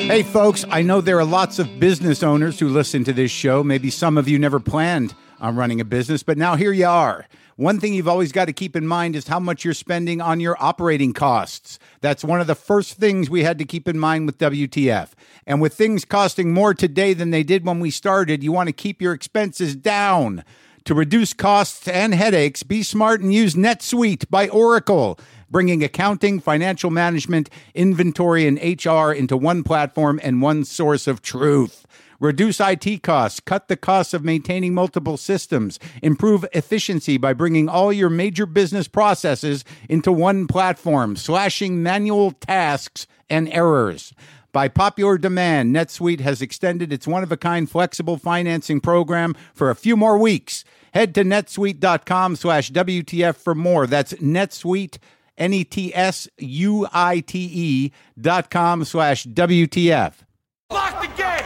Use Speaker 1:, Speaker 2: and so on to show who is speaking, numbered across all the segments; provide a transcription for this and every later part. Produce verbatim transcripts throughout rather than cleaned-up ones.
Speaker 1: Hey folks, I know there are lots of business owners who listen to this show. Maybe some of you never planned on running a business, but now here you are. One thing you've always got to keep in mind is how much you're spending on your operating costs. That's one of the first things we had to keep in mind with W T F. And with things costing more today than they did when we started, you want to keep your expenses down. To reduce costs and headaches, be smart and use NetSuite by Oracle, bringing accounting, financial management, inventory, and H R into one platform and one source of truth. Reduce I T costs, cut the costs of maintaining multiple systems, improve efficiency by bringing all your major business processes into one platform, slashing manual tasks and errors. By popular demand, NetSuite has extended its one-of-a-kind flexible financing program for a few more weeks. Head to netsuite.com slash WTF for more. That's NetSuite, N E T S U I T E dot com slash W T F.
Speaker 2: Lock the gate!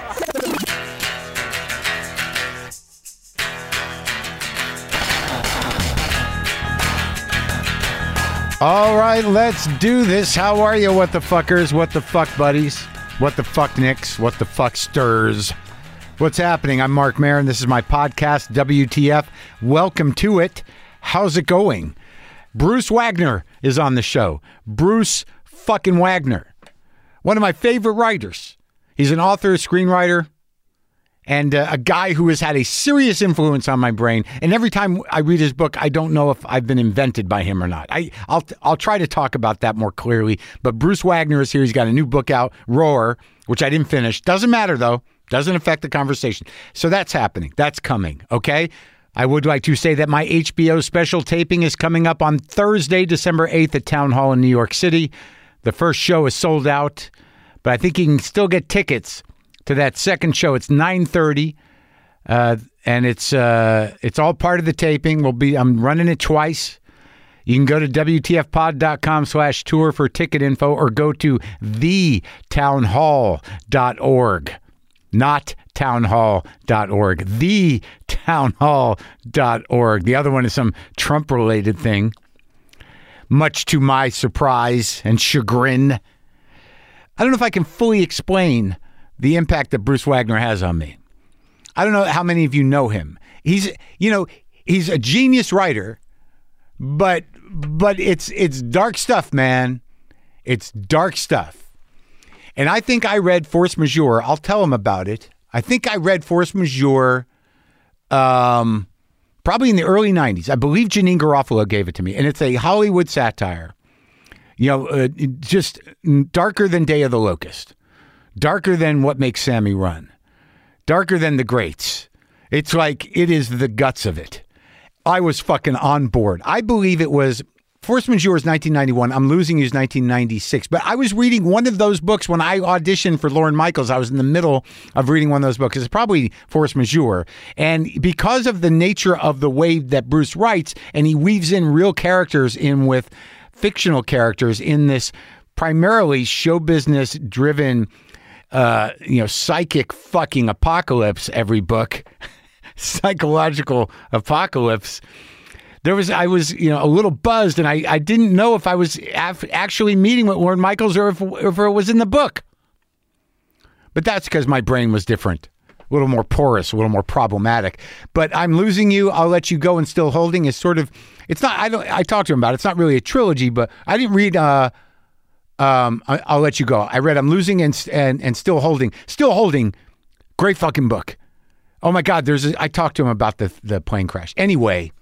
Speaker 1: All right, let's do this. How are you, what the fuckers? What the fuck buddies? What the fuck nicks? What the fuck stirs? What's happening? I'm Mark Maron. This is my podcast, W T F. Welcome to it. How's it going? Bruce Wagner is on the show. Bruce fucking Wagner. One of my favorite writers. He's an author, screenwriter, and uh, a guy who has had a serious influence on my brain. And every time I read his book, I don't know if I've been invented by him or not. I, I'll I'll try to talk about that more clearly. But Bruce Wagner is here. He's got a new book out, Roar, which I didn't finish. Doesn't matter, though. Doesn't affect the conversation. So that's happening. That's coming, okay? I would like to say that my H B O special taping is coming up on Thursday, December eighth at Town Hall in New York City. The first show is sold out, but I think you can still get tickets to that second show. It's nine thirty, uh, and it's uh, it's all part of the taping. We'll be I'm running it twice. You can go to W T F pod dot com slash tour for ticket info or go to the town hall dot org. Not townhall dot org. the town hall dot org. The other one is some Trump-related thing. Much to my surprise and chagrin. I don't know if I can fully explain the impact that Bruce Wagner has on me. I don't know how many of you know him. He's, you know, he's a genius writer, but but it's it's dark stuff, man. It's dark stuff. And I think I read Force Majeure. I'll tell him about it. I think I read Force Majeure um, probably in the early nineties. I believe Janine Garofalo gave it to me. And it's a Hollywood satire. You know, uh, just darker than Day of the Locust. Darker than What Makes Sammy Run. Darker than The Greats. It's like, it is the guts of it. I was fucking on board. I believe it was... Force Majeure is nineteen ninety-one. I'm Losing You is nineteen ninety-six. But I was reading one of those books when I auditioned for Lorne Michaels. I was in the middle of reading one of those books. It's probably Force Majeure. And because of the nature of the way that Bruce writes, and he weaves in real characters in with fictional characters in this primarily show business driven, uh, you know, psychic fucking apocalypse, every book, psychological apocalypse. There was, I was, you know, a little buzzed, and I, I didn't know if I was af- actually meeting with Lorne Michaels or if, if it was in the book. But that's because my brain was different, a little more porous, a little more problematic. But I'm Losing You, I'll Let You Go, and Still Holding is sort of, it's not, I don't, I talked to him about it. It's not really a trilogy, but I didn't read, uh, um, I, I'll Let You Go. I read I'm Losing and, and, and Still Holding. Still Holding, great fucking book. Oh my God, there's, a, I talked to him about the, the plane crash. Anyway.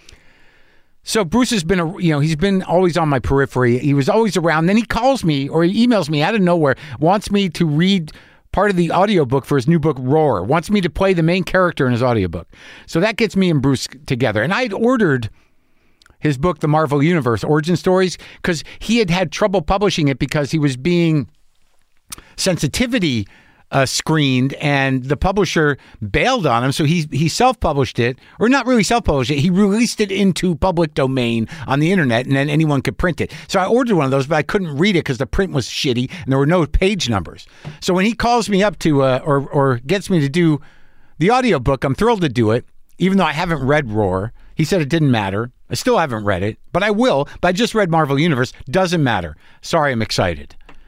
Speaker 1: So Bruce has been, a, you know, he's been always on my periphery. He was always around. Then he calls me or he emails me out of nowhere, wants me to read part of the audiobook for his new book, Roar, wants me to play the main character in his audiobook. So that gets me and Bruce together. And I had ordered his book, The Marvel Universe, Origin Stories, because he had had trouble publishing it because he was being sensitivity Uh, screened, and the publisher bailed on him, so he he self-published it, or not really self-published it, he released it into public domain on the internet, and then anyone could print it. So I ordered one of those, but I couldn't read it because the print was shitty, and there were no page numbers. So when he calls me up to, uh, or, or gets me to do the audiobook, I'm thrilled to do it, even though I haven't read Roar. He said it didn't matter. I still haven't read it, but I will, but I just read Marvel Universe. Doesn't matter. Sorry, I'm excited.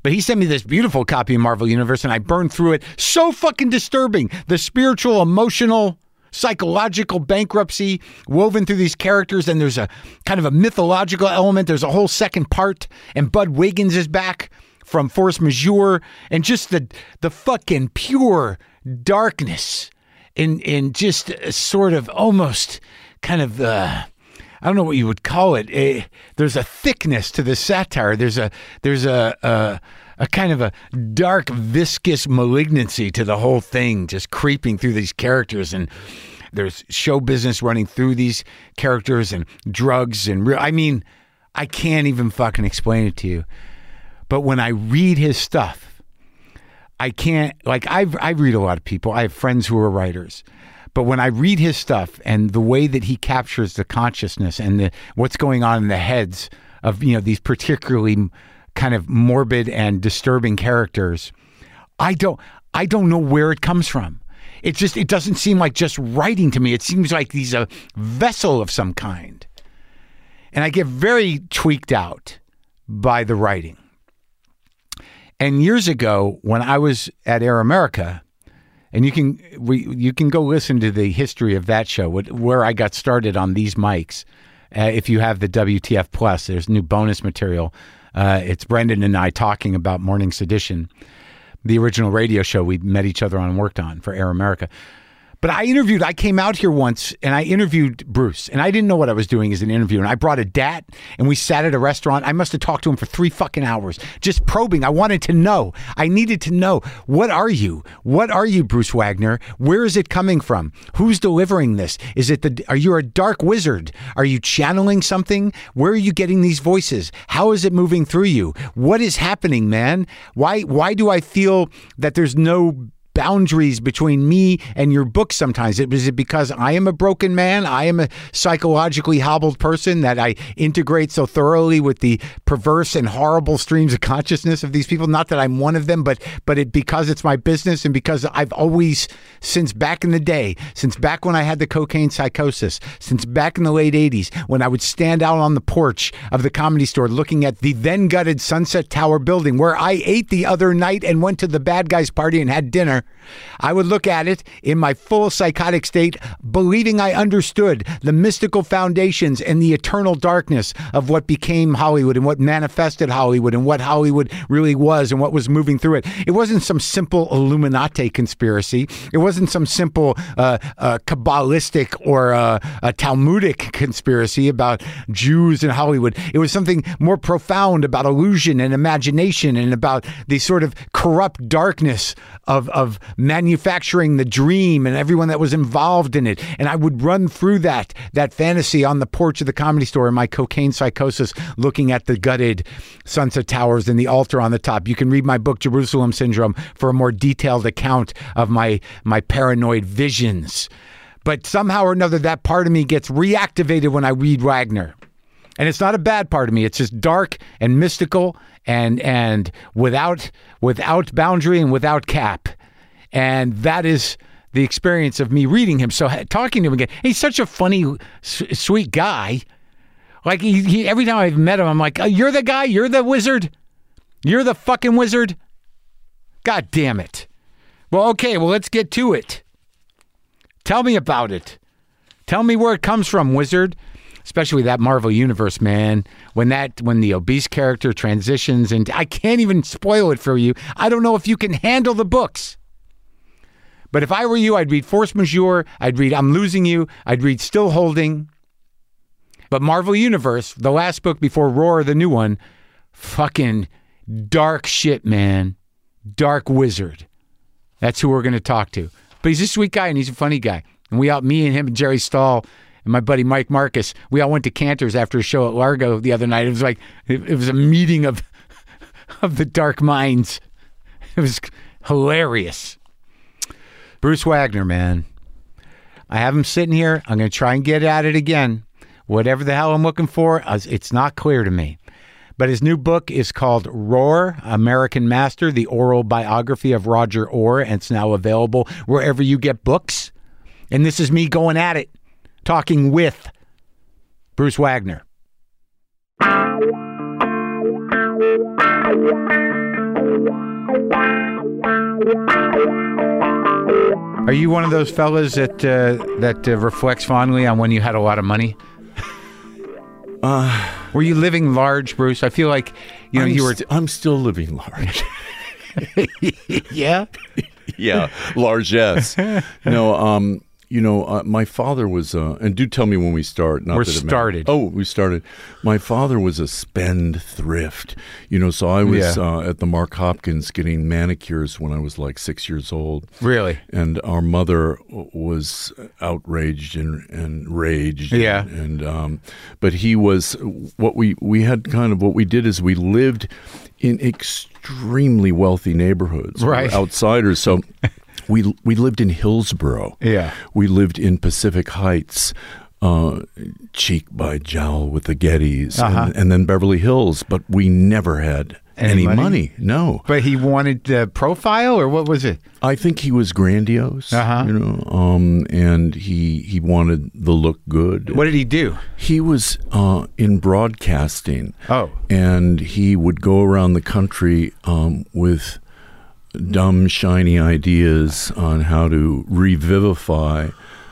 Speaker 1: But he sent me this beautiful copy of Marvel Universe, and I burned through it. So fucking disturbing. The spiritual, emotional, psychological bankruptcy woven through these characters, and there's a kind of a mythological element. There's a whole second part, and Bud Wiggins is back from Force Majeure, and just the the fucking pure darkness in in just a sort of almost kind of uh, I don't know what you would call it. A, there's a thickness to the satire. There's a there's a, a a kind of a dark, viscous malignancy to the whole thing, just creeping through these characters. And there's show business running through these characters, and drugs and real. I mean, I can't even fucking explain it to you. But when I read his stuff, I can't, like, I I read a lot of people. I have friends who are writers. But when I read his stuff and the way that he captures the consciousness and the what's going on in the heads of, you know, these particularly kind of morbid and disturbing characters, I don't, I don't know where it comes from. It just, it doesn't seem like just writing to me. It seems like he's a vessel of some kind. And I get very tweaked out by the writing. And years ago, when I was at Air America, and you can we you can go listen to the history of that show, where I got started on these mics. Uh, if you have the W T F Plus, there's new bonus material. Uh, it's Brendan and I talking about Morning Sedition, the original radio show we met each other on and worked on for Air America. But I interviewed, I came out here once and I interviewed Bruce, and I didn't know what I was doing as an interview. And I brought a dat and we sat at a restaurant. I must have talked to him for three fucking hours, just probing. I wanted to know. I needed to know, what are you? What are you, Bruce Wagner? Where is it coming from? Who's delivering this? Is it the, are you a dark wizard? Are you channeling something? Where are you getting these voices? How is it moving through you? What is happening, man? Why, why do I feel that there's no boundaries between me and your book sometimes? Is it because I am a broken man? I am a psychologically hobbled person that I integrate so thoroughly with the perverse and horrible streams of consciousness of these people? Not that I'm one of them, but but it because it's my business, and because I've always, since back in the day, since back when I had the cocaine psychosis, since back in the late eighties, when I would stand out on the porch of the Comedy Store looking at the then gutted Sunset Tower building where I ate the other night and went to the bad guys party and had dinner, I would look at it in my full psychotic state, believing I understood the mystical foundations and the eternal darkness of what became Hollywood and what manifested Hollywood and what Hollywood really was and what was moving through it. It wasn't some simple Illuminati conspiracy. It wasn't some simple uh, uh, Kabbalistic or uh, a Talmudic conspiracy about Jews in Hollywood. It was something more profound about illusion and imagination and about the sort of corrupt darkness of, of manufacturing the dream and everyone that was involved in it. And I would run through that, that fantasy on the porch of the Comedy Store in my cocaine psychosis, looking at the gutted Sunset Towers and the altar on the top. You can read my book, Jerusalem Syndrome, for a more detailed account of my, my paranoid visions. But somehow or another, that part of me gets reactivated when I read Wagner. And it's not a bad part of me. It's just dark and mystical and and without without boundary and without cap. And that is the experience of me reading him. So talking to him again, he's such a funny, s- sweet guy. Like he, he, every time I've met him, I'm like, oh, you're the guy? You're the wizard? You're the fucking wizard? God damn it. Well, okay, well, let's get to it. Tell me about it. Tell me where it comes from, wizard. Especially that Marvel Universe, man. When that, when the obese character transitions, and I can't even spoil it for you. I don't know if you can handle the books. But if I were you, I'd read Force Majeure. I'd read I'm Losing You. I'd read Still Holding. But Marvel Universe, the last book before Roar, the new one, fucking dark shit, man. Dark wizard. That's who we're going to talk to. But he's a sweet guy and he's a funny guy. And we all, me and him and Jerry Stahl and my buddy Mike Marcus, we all went to Cantor's after a show at Largo the other night. It was like, it, it was a meeting of, of the dark minds. It was hilarious. Bruce Wagner, man. I have him sitting here. I'm going to try and get at it again. Whatever the hell I'm looking for, it's not clear to me. But his new book is called Roar, American Master, the oral biography of Roger Orr, and it's now available wherever you get books. And this is me going at it, talking with Bruce Wagner. Are you one of those fellas that uh, that uh, reflects fondly on when you had a lot of money?
Speaker 2: Uh,
Speaker 1: Were you living large, Bruce? I feel like you know
Speaker 2: I'm
Speaker 1: you were.
Speaker 2: St- I'm still living large.
Speaker 1: Yeah.
Speaker 2: Yeah, largesse. No, um, you know, uh, my father was, uh, and do tell me when we start. Not
Speaker 1: We're
Speaker 2: that it
Speaker 1: started.
Speaker 2: matters. Oh, we started. My father was a spendthrift. You know, so I was
Speaker 1: Yeah.
Speaker 2: uh, at the Mark Hopkins getting manicures when I was like six years old.
Speaker 1: Really?
Speaker 2: And our mother w- was outraged and, and raged.
Speaker 1: Yeah.
Speaker 2: And, and um, but he was what we we had kind of what we did is we lived in extremely wealthy neighborhoods. We were
Speaker 1: Right.
Speaker 2: outsiders. So we we lived in Hillsborough.
Speaker 1: Yeah.
Speaker 2: We lived in Pacific Heights. Uh, cheek by jowl with the Gettys,
Speaker 1: Uh-huh.
Speaker 2: and, and then Beverly Hills, but we never had
Speaker 1: Any
Speaker 2: any,
Speaker 1: money?
Speaker 2: money. No,
Speaker 1: But he wanted uh, profile, or what was it?
Speaker 2: I think he was grandiose,
Speaker 1: Uh-huh.
Speaker 2: you know, um, and he he wanted the look good.
Speaker 1: What did he do?
Speaker 2: He was uh, in broadcasting,
Speaker 1: Oh.
Speaker 2: and he would go around the country um, with dumb, shiny ideas on how to revivify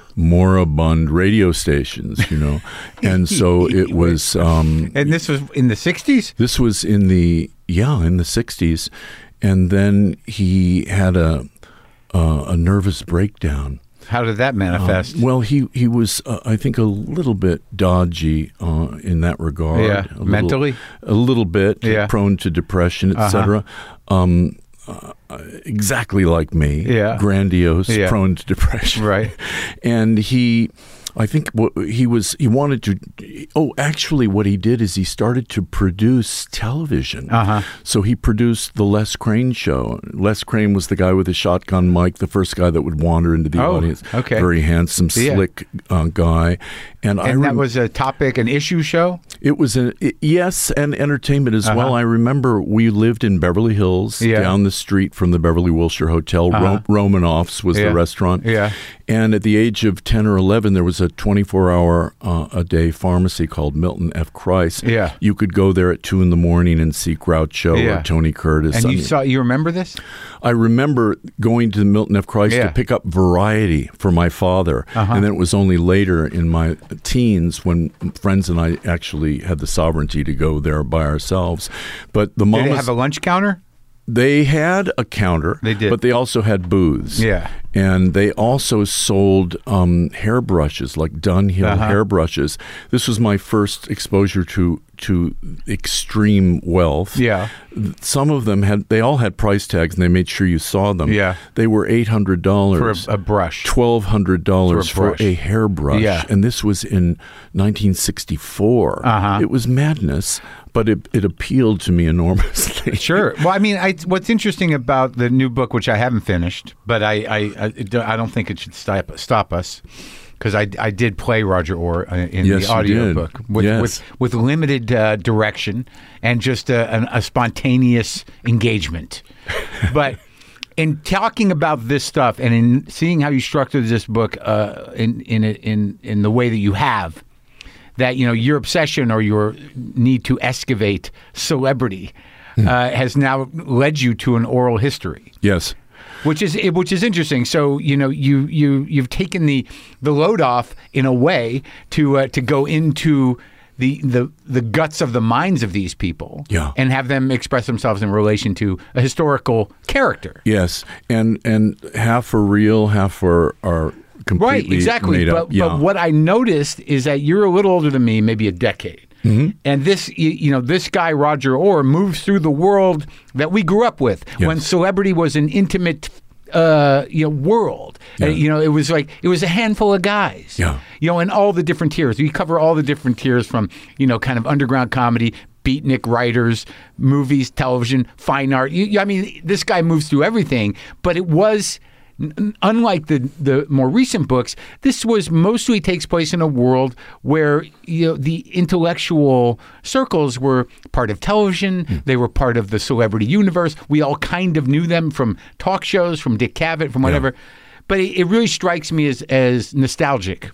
Speaker 2: moribund radio stations, you know, and so it was. Um,
Speaker 1: And this was in the sixties?
Speaker 2: this was in the yeah in the sixties, and then he had a uh, a nervous breakdown.
Speaker 1: How did that manifest?
Speaker 2: Well, he he was, uh, I think, a little bit dodgy uh, in that regard.
Speaker 1: Yeah,
Speaker 2: A little-
Speaker 1: mentally?
Speaker 2: a little bit,
Speaker 1: Yeah.
Speaker 2: prone to depression,
Speaker 1: Uh-huh.
Speaker 2: et cetera. Um, uh, exactly like me,
Speaker 1: Yeah.
Speaker 2: grandiose,
Speaker 1: Yeah.
Speaker 2: prone to depression,
Speaker 1: Right.
Speaker 2: And he, I think, what he was, he wanted to. Oh, actually, what he did is he started to produce television.
Speaker 1: Uh-huh.
Speaker 2: So he produced the Les Crane Show. Les Crane was the guy with the shotgun mic, the first guy that would wander into the
Speaker 1: Oh,
Speaker 2: audience.
Speaker 1: okay.
Speaker 2: Very handsome,
Speaker 1: Yeah.
Speaker 2: slick uh, guy. And, I
Speaker 1: And that
Speaker 2: rem-
Speaker 1: was a topic, an issue show?
Speaker 2: it was a it- yes, and entertainment as
Speaker 1: Uh-huh.
Speaker 2: well. I remember we lived in Beverly Hills,
Speaker 1: Yeah.
Speaker 2: down the street from the Beverly Wilshire Hotel.
Speaker 1: Uh-huh.
Speaker 2: Ro- Romanoff's was
Speaker 1: Yeah.
Speaker 2: the restaurant.
Speaker 1: Yeah.
Speaker 2: And at the age of ten or eleven, there was a twenty-four hour uh, a day pharmacy called Milton F. Christ.
Speaker 1: Yeah.
Speaker 2: You could go there at two in the morning and see Groucho
Speaker 1: Yeah.
Speaker 2: or Tony Curtis.
Speaker 1: And
Speaker 2: I
Speaker 1: you
Speaker 2: mean,
Speaker 1: saw, you remember this?
Speaker 2: I remember going to the Milton F. Christ
Speaker 1: Yeah.
Speaker 2: to pick up Variety for my father.
Speaker 1: Uh-huh.
Speaker 2: And then it was only later in my teens when friends and I actually had the sovereignty to go there by ourselves. But the
Speaker 1: Did
Speaker 2: mamas,
Speaker 1: they have a lunch counter?
Speaker 2: they had a counter.
Speaker 1: They did.
Speaker 2: But they also had booths.
Speaker 1: Yeah.
Speaker 2: And they also sold um, hairbrushes, like Dunhill
Speaker 1: Uh-huh.
Speaker 2: hairbrushes. This was my first exposure to to extreme wealth.
Speaker 1: Yeah.
Speaker 2: Some of them had, they all had price tags, and they made sure you saw them.
Speaker 1: Yeah.
Speaker 2: They were eight hundred
Speaker 1: For
Speaker 2: dollars.
Speaker 1: a, a brush.
Speaker 2: twelve hundred dollars
Speaker 1: For a
Speaker 2: for
Speaker 1: brush.
Speaker 2: a hairbrush.
Speaker 1: Yeah.
Speaker 2: And this was in nineteen sixty-four.
Speaker 1: Uh-huh.
Speaker 2: It was madness, but it, it appealed to me enormously.
Speaker 1: Sure. Well, I mean, I, what's interesting about the new book, which I haven't finished, but I I, I, I don't think it should stop stop us, because I, I did play Roger Orr uh, in
Speaker 2: Yes,
Speaker 1: the
Speaker 2: you
Speaker 1: audio
Speaker 2: did.
Speaker 1: book with,
Speaker 2: Yes.
Speaker 1: with with limited uh, direction and just a, an, a spontaneous engagement. But in talking about this stuff and in seeing how you structured this book uh, in in it- in in the way that you have, that you know your obsession or your need to excavate celebrity uh, has now led you to an oral history,
Speaker 2: Yes.
Speaker 1: which is which is interesting. So you know you you you've taken the the load off in a way to uh, to go into the the the guts of the minds of these people,
Speaker 2: Yeah.
Speaker 1: and have them express themselves in relation to a historical character.
Speaker 2: Yes. And and half for real, half for are completely
Speaker 1: Right, exactly.
Speaker 2: made
Speaker 1: But,
Speaker 2: up. Yeah.
Speaker 1: but what I noticed is that you're a little older than me, maybe a decade.
Speaker 2: Mm-hmm.
Speaker 1: And this, you, you know, this guy Roger Orr moves through the world that we grew up with
Speaker 2: Yes.
Speaker 1: when celebrity was an intimate, uh, you know, world.
Speaker 2: Yeah.
Speaker 1: And, you know, it was like it was a handful of guys.
Speaker 2: Yeah.
Speaker 1: You know, in all the different tiers. We cover all the different tiers from you know, kind of underground comedy, beatnik writers, movies, television, fine art. You, you- I mean, this guy moves through everything. But it was. n- Unlike the the more recent books, this was mostly takes place in a world where you know the intellectual circles were part of television.
Speaker 2: Hmm.
Speaker 1: They were part of the celebrity universe. We all kind of knew them from talk shows, from Dick Cavett, from whatever. But it, it really strikes me as as nostalgic.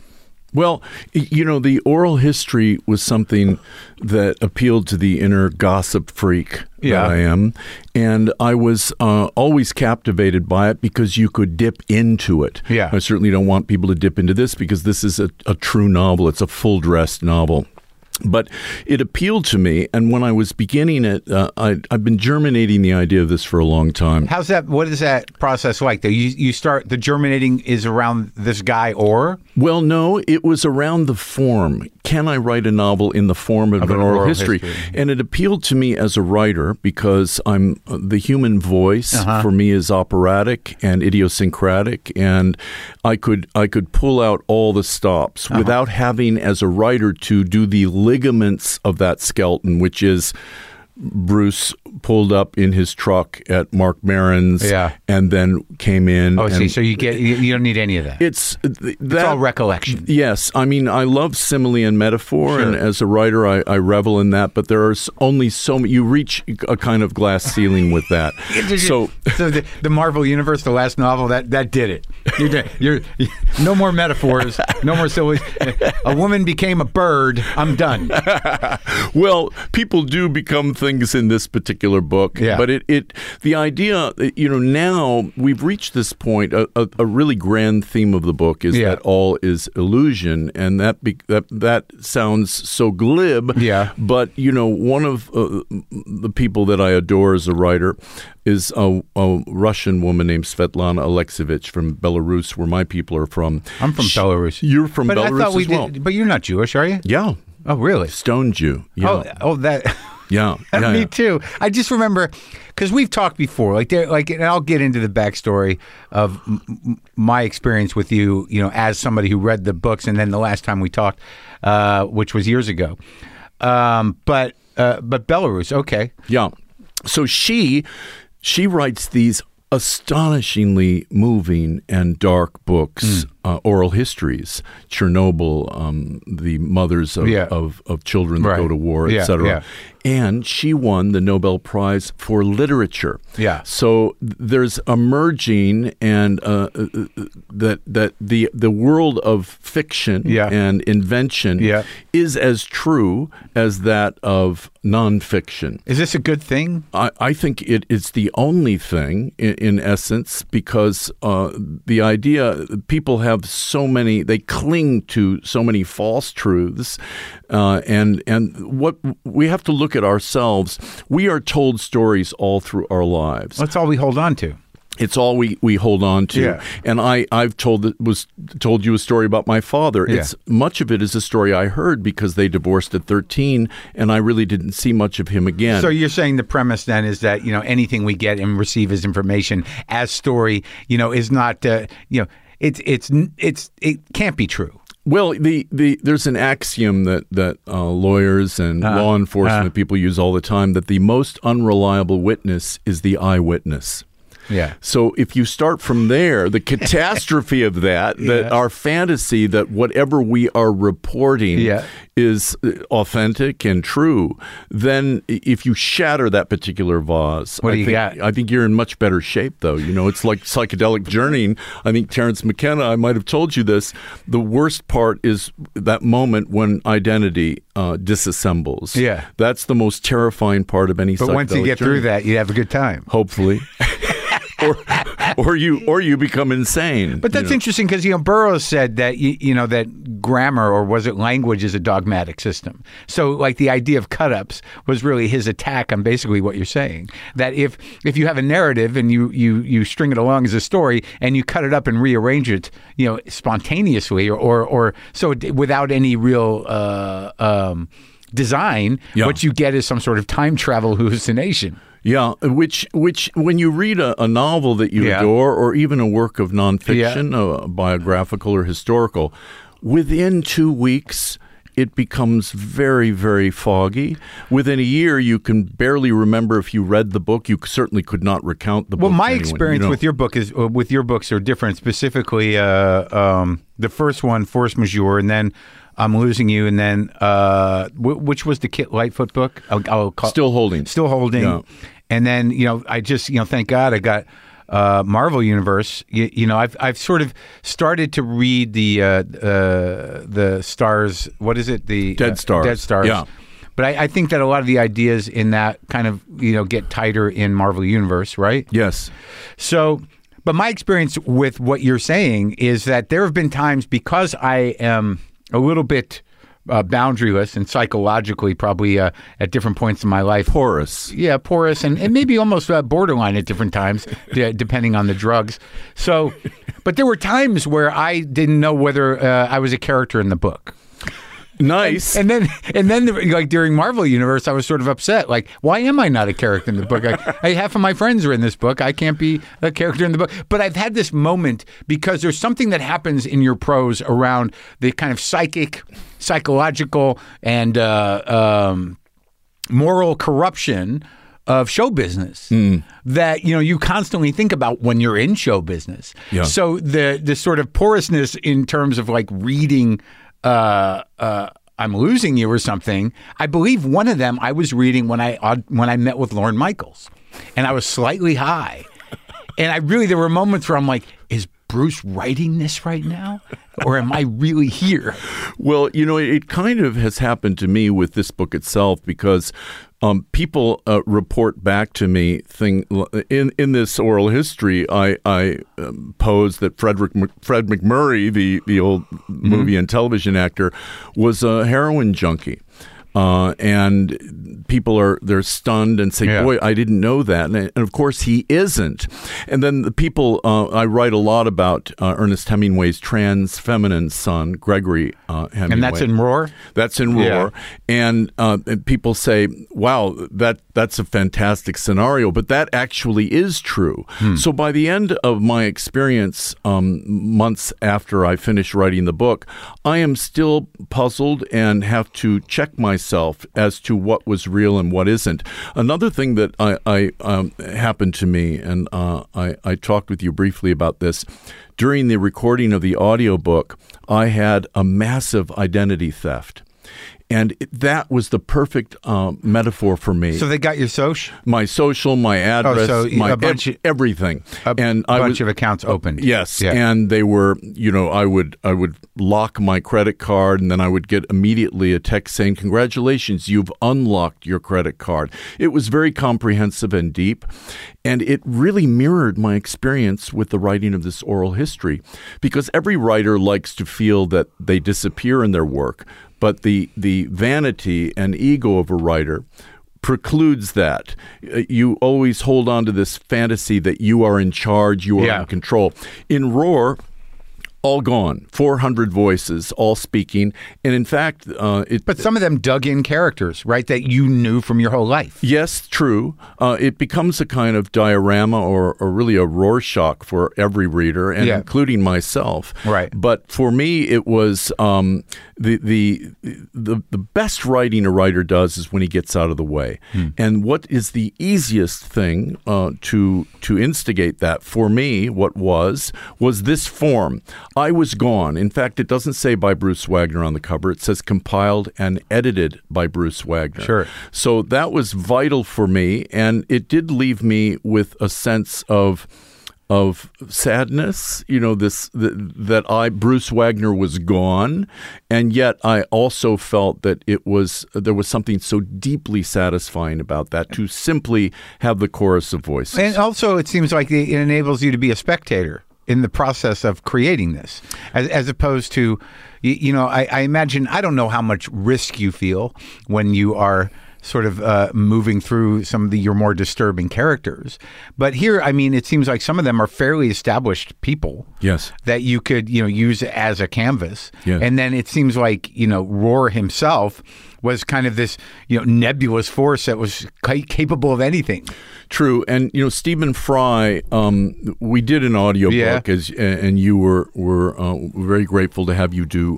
Speaker 2: Well, you know, the oral history was something that appealed to the inner gossip freak
Speaker 1: Yeah.
Speaker 2: that I am. And I was uh, always captivated by it because you could dip into it.
Speaker 1: Yeah.
Speaker 2: I certainly don't want people to dip into this because this is a, a true novel. It's a full-dressed novel. But it appealed to me, and when I was beginning it, uh, I, I've been germinating the idea of this for a long time.
Speaker 1: How's that? What is that process like? Though you you start the germinating is around this guy, or
Speaker 2: Well, no, it was around the form. Can I write a novel in the form of,
Speaker 1: Of
Speaker 2: an
Speaker 1: an
Speaker 2: oral,
Speaker 1: oral
Speaker 2: history?
Speaker 1: history.
Speaker 2: And it appealed to me as a writer because I'm the human voice
Speaker 1: Uh-huh.
Speaker 2: for me is operatic and idiosyncratic, and I could I could pull out all the stops
Speaker 1: Uh-huh.
Speaker 2: without having, as a writer, to do the ligaments of that skeleton, which is Bruce pulled up in his truck at Mark Maron's,
Speaker 1: Yeah.
Speaker 2: and then came in.
Speaker 1: oh,
Speaker 2: and
Speaker 1: see, so you get you, you don't need any of that.
Speaker 2: it's th-
Speaker 1: It's
Speaker 2: that,
Speaker 1: all recollection.
Speaker 2: Yes. I mean, I love simile and metaphor,
Speaker 1: Sure.
Speaker 2: and as a writer, I, I revel in that, but there are s- only so many. You reach a kind of glass ceiling with that. so,
Speaker 1: So the, the Marvel Universe, the last novel, that that did it. You're, done. you're no more metaphors, no more silly. A woman became a bird. I'm done.
Speaker 2: well, people do become things in this particular book,
Speaker 1: Yeah.
Speaker 2: but it, it, the idea, you know, now we've reached this point, a, a, a really grand theme of the book is
Speaker 1: Yeah.
Speaker 2: that all is illusion, and that, be, that, that sounds so glib,
Speaker 1: Yeah.
Speaker 2: but, you know, one of uh, the people that I adore as a writer is a, a Russian woman named Svetlana Alexievich from Belarus, where my people are from.
Speaker 1: I'm from
Speaker 2: She-
Speaker 1: Belarus.
Speaker 2: You're from
Speaker 1: But I
Speaker 2: Belarus
Speaker 1: thought we
Speaker 2: as well.
Speaker 1: did. But you're not Jewish, are you?
Speaker 2: Yeah.
Speaker 1: Oh, really?
Speaker 2: Stone Jew. Yeah.
Speaker 1: Oh, oh, that.
Speaker 2: yeah. yeah,
Speaker 1: Me
Speaker 2: yeah.
Speaker 1: too. I just remember because we've talked before. Like, there, like, and I'll get into the backstory of m- m- my experience with you. You know, as somebody who read the books, and then the last time we talked, uh, which was years ago. Um, but uh, but Belarus, okay.
Speaker 2: Yeah. So she she writes these astonishingly moving and dark books,
Speaker 1: Mm.
Speaker 2: uh, oral histories, Chernobyl, um, the mothers of,
Speaker 1: Yeah.
Speaker 2: of, of children that
Speaker 1: Right.
Speaker 2: go to war,
Speaker 1: Yeah,
Speaker 2: et cetera.
Speaker 1: yeah.
Speaker 2: And she won the Nobel Prize for Literature.
Speaker 1: Yeah.
Speaker 2: So th- there's a merging, and uh, uh, uh, that that the the world of fiction
Speaker 1: Yeah.
Speaker 2: and invention
Speaker 1: Yeah.
Speaker 2: is as true as that of nonfiction.
Speaker 1: Is this a good thing?
Speaker 2: I, I think it is the only thing, in, in essence, because uh, the idea people have so many, they cling to so many false truths, uh, and and what we have to look at ourselves. We are told stories all through our lives.
Speaker 1: That's all we hold on to.
Speaker 2: It's all we, we hold on to.
Speaker 1: Yeah.
Speaker 2: And I, I've told was told you a story about my father.
Speaker 1: Yeah.
Speaker 2: It's much of it is a story I heard because they divorced at thirteen, and I really didn't see much of him again.
Speaker 1: So you're saying the premise then is that, you know, anything we get and receive as information as story, you know, is not, uh, you know, it's it's it's it can't be true.
Speaker 2: Well, the, the there's an axiom that that uh, lawyers and
Speaker 1: Uh,
Speaker 2: law enforcement
Speaker 1: uh.
Speaker 2: people use all the time, that the most unreliable witness is the eyewitness.
Speaker 1: Yeah.
Speaker 2: So if you start from there, the catastrophe of that, that
Speaker 1: Yeah.
Speaker 2: our fantasy that whatever we are reporting
Speaker 1: Yeah.
Speaker 2: is authentic and true, then if you shatter that particular vase,
Speaker 1: What do
Speaker 2: I
Speaker 1: you
Speaker 2: think,
Speaker 1: got?
Speaker 2: I think you're in much better shape, though. You know, it's like psychedelic journeying. I think Terence McKenna, I might have told you this, the worst part is that moment when identity uh, disassembles.
Speaker 1: Yeah.
Speaker 2: That's the most terrifying part of any
Speaker 1: But once you
Speaker 2: psychedelic
Speaker 1: get
Speaker 2: journey.
Speaker 1: through that, you have a good time.
Speaker 2: Hopefully. or, or you or you become insane.
Speaker 1: But that's
Speaker 2: you know?
Speaker 1: interesting because, you know, Burroughs said that, you, you know, that grammar, or was it language, is a dogmatic system. So, like, the idea of cut-ups was really his attack on basically what you're saying. That if if you have a narrative and you, you, you string it along as a story and you cut it up and rearrange it, you know, spontaneously or, or, or so it- without any real uh, um, design,
Speaker 2: Yeah.
Speaker 1: what you get is some sort of time travel hallucination.
Speaker 2: Yeah, which which when you read a, a novel that you
Speaker 1: Yeah.
Speaker 2: adore, or even a work of nonfiction, uh, biographical or historical, within two weeks it becomes very, very foggy. Within a year, you can barely remember if you read the book. You certainly could not recount the book.
Speaker 1: Well, my
Speaker 2: to anyone,
Speaker 1: experience
Speaker 2: you know.
Speaker 1: with your book is uh, with your books are different. Specifically, uh, um, the first one, Force Majeure, and then I'm Losing You, and then uh, w- which was the Kit Lightfoot book? I'll, I'll call
Speaker 2: Still Holding.
Speaker 1: Still Holding.
Speaker 2: Yeah.
Speaker 1: And then, you know, I just, you know, thank God I got uh, Marvel universe, you, you know, I've I've sort of started to read the uh, uh, the stars. What is it? The
Speaker 2: Dead
Speaker 1: uh,
Speaker 2: Stars.
Speaker 1: Dead Stars.
Speaker 2: Yeah.
Speaker 1: But I, I think that a lot of the ideas in that kind of, you know, get tighter in Marvel Universe, right?
Speaker 2: Yes.
Speaker 1: So, but my experience with what you're saying is that there have been times, because I am a little bit uh, boundaryless and psychologically probably uh, at different points in my life.
Speaker 2: Porous.
Speaker 1: Yeah, porous and, and maybe almost uh, borderline at different times, d- depending on the drugs. So, but there were times where I didn't know whether uh, I was a character in the book.
Speaker 2: Nice.
Speaker 1: And, and then, and then, like during Marvel Universe, I was sort of upset. Like, why am I not a character in the book? Like, hey, half of my friends are in this book. I can't be a character in the book. But I've had this moment because there's something that happens in your prose around the kind of psychic, psychological, and uh, um, moral corruption of show business mm. that, you know, you constantly think about when you're in show business.
Speaker 2: Yeah.
Speaker 1: So the the sort of porousness in terms of like reading. Uh, uh, I'm Losing You or something. I believe one of them I was reading when I uh, when I met with Lorne Michaels, and I was slightly high, and I really there were moments where I'm like, is Bruce writing this right now, or am I really here?
Speaker 2: Well, you know, it kind of has happened to me with this book itself because um, people uh, report back to me thing in in this oral history. I I um, posed that Frederick Fred McMurray, the the old movie mm-hmm. and television actor, was a heroin junkie. Uh, and people are they're stunned and say, yeah. "Boy, I didn't know that." And, and of course, he isn't. And then the people uh, I write a lot about uh, Ernest Hemingway's trans feminine son, Gregory uh, Hemingway,
Speaker 1: and that's in Roar.
Speaker 2: That's in Roar. Yeah. And, uh, and people say, "Wow, that that's a fantastic scenario," but that actually is true. Hmm. So by the end of my experience, um, months after I finished writing the book, I am still puzzled and have to check myself as to what was real and what isn't. Another thing that I, I um, happened to me, and uh, I, I talked with you briefly about this, during the recording of the audiobook, I had a massive identity theft. And it, that was the perfect um, metaphor for me.
Speaker 1: So they got your social?
Speaker 2: My social, my address,
Speaker 1: oh, so
Speaker 2: my
Speaker 1: a bunch
Speaker 2: ev- everything.
Speaker 1: A
Speaker 2: and
Speaker 1: bunch
Speaker 2: I was,
Speaker 1: of accounts opened.
Speaker 2: Yes,
Speaker 1: yeah.
Speaker 2: And they were, you know, I would I would lock my credit card, and then I would get immediately a text saying, "Congratulations, you've unlocked your credit card." It was very comprehensive and deep, and it really mirrored my experience with the writing of this oral history, because every writer likes to feel that they disappear in their work. But the, the vanity and ego of a writer precludes that. You always hold on to this fantasy that you are in charge, you are
Speaker 1: yeah.
Speaker 2: in control. In Roar, all gone. four hundred voices, all speaking. And in fact... Uh, it,
Speaker 1: but some of them dug in characters, right, that you knew from your whole life.
Speaker 2: Yes, true. Uh, it becomes a kind of diorama or, or really a Rorschach for every reader, and
Speaker 1: yeah.
Speaker 2: including myself.
Speaker 1: Right.
Speaker 2: But for me, it was... Um, the, the the the best writing a writer does is when he gets out of the way. Hmm. And what is the easiest thing uh, to to instigate that for me, what was, was this form. I was gone. In fact, it doesn't say by Bruce Wagner on the cover. It says compiled and edited by Bruce Wagner.
Speaker 1: Sure.
Speaker 2: So that was vital for me, and it did leave me with a sense of of sadness, you know, this th- that I Bruce Wagner was gone, and yet I also felt that it was there was something so deeply satisfying about that, to simply have the chorus of voices.
Speaker 1: And also, it seems like it enables you to be a spectator in the process of creating this, as, as opposed to, you, you know, I, I imagine, I don't know how much risk you feel when you are sort of uh, moving through some of the your more disturbing characters. But here, I mean, it seems like some of them are fairly established people.
Speaker 2: Yes.
Speaker 1: That you could, you know, use as a canvas.
Speaker 2: Yeah.
Speaker 1: And then it seems like, you know, Roar himself was kind of this, you know, nebulous force that was ca- capable of anything.
Speaker 2: True. And, you know, Stephen Fry, um, we did an audiobook,
Speaker 1: yeah.
Speaker 2: as, and you were, were uh, very grateful to have you do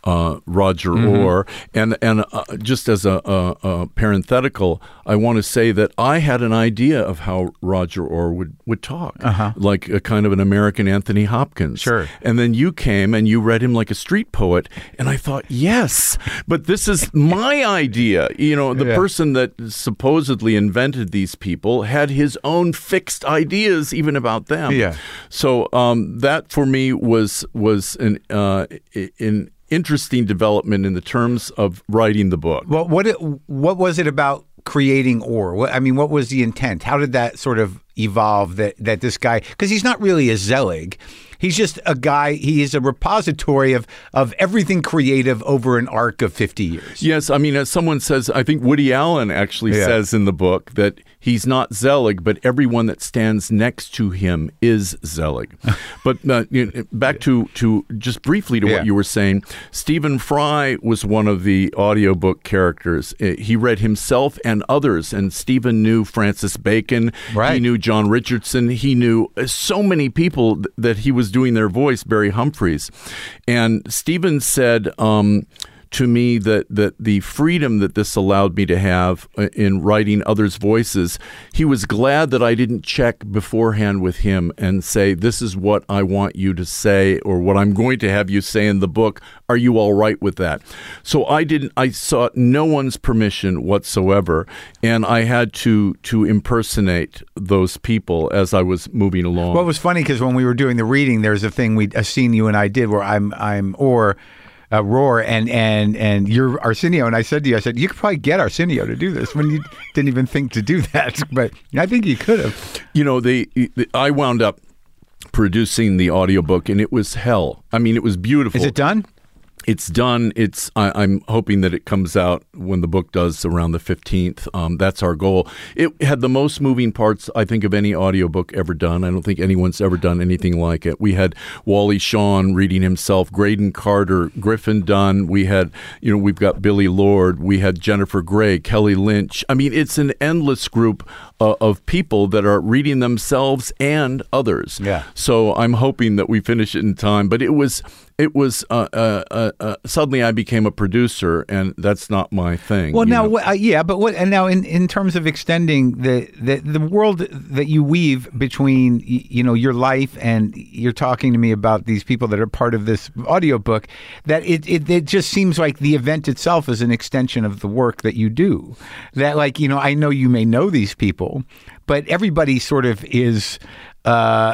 Speaker 2: uh, Roger
Speaker 1: Mm-hmm.
Speaker 2: Orr. And and uh, just as a, a, a parenthetical, I want to say that I had an idea of how Roger Orr would, would talk,
Speaker 1: Uh-huh.
Speaker 2: like a kind of an American Anthony Hopkins.
Speaker 1: Sure.
Speaker 2: And then you came and you read him like a street poet. And I thought, yes, but this is my idea. You know, the
Speaker 1: Yeah.
Speaker 2: person that supposedly invented these people had his own fixed ideas even about them.
Speaker 1: Yeah.
Speaker 2: So um, that for me was was an uh, an interesting development in the terms of writing the book.
Speaker 1: Well, what it, what was it about creating Orr? What, I mean, what was the intent? How did that sort of evolve? That that this guy, because he's not really a Zelig. He's just a guy. He is a repository of of everything creative over an arc of fifty years.
Speaker 2: Yes, I mean, as someone says, I think Woody Allen actually
Speaker 1: Yeah.
Speaker 2: says in the book that he's not Zelig, but everyone that stands next to him is Zelig. But uh, you know, back to, to just briefly to
Speaker 1: Yeah.
Speaker 2: what you were saying, Stephen Fry was one of the audiobook characters. Uh, He read himself and others, and Stephen knew Francis Bacon.
Speaker 1: Right.
Speaker 2: He knew John Richardson. He knew uh, so many people th- that he was doing their voice, Barry Humphries. And Stephen said um, to me that, that the freedom that this allowed me to have uh, in writing others' voices, he was glad that I didn't check beforehand with him and say, this is what I want you to say, or what I'm going to have you say in the book. Are you all right with that? So I didn't, I sought no one's permission whatsoever, and I had to, to impersonate those people as I was moving along.
Speaker 1: Well, it was funny because when we were doing the reading, there's a thing we a scene you and I did where I'm I'm or. Uh, Roar and and and you're Arsenio, and I said to you, I said you could probably get Arsenio to do this when you didn't even think to do that, but I think you could have.
Speaker 2: You know, they, they I wound up producing the audiobook, and it was hell. I mean, it was beautiful.
Speaker 1: Is it done?
Speaker 2: It's done. It's. I, I'm hoping that it comes out when the book does around the fifteenth. Um, that's our goal. It had the most moving parts, I think, of any audiobook ever done. I don't think anyone's ever done anything like it. We had Wally Shawn reading himself, Graydon Carter, Griffin Dunn. We had, you know, we've got Billy Lord. We had Jennifer Grey, Kelly Lynch. I mean, it's an endless group uh, of people that are reading themselves and others.
Speaker 1: Yeah.
Speaker 2: So I'm hoping that we finish it in time. But it was. It was uh, uh, uh, uh, suddenly I became a producer, and that's not my thing.
Speaker 1: Well,
Speaker 2: you
Speaker 1: now,
Speaker 2: know.
Speaker 1: what, uh, yeah, but what? And now, in, in terms of extending the, the the world that you weave between, y- you know, your life and you're talking to me about these people that are part of this audiobook, that it, it it just seems like the event itself is an extension of the work that you do. That, like, you know, I know you may know these people, but everybody sort of is. Uh,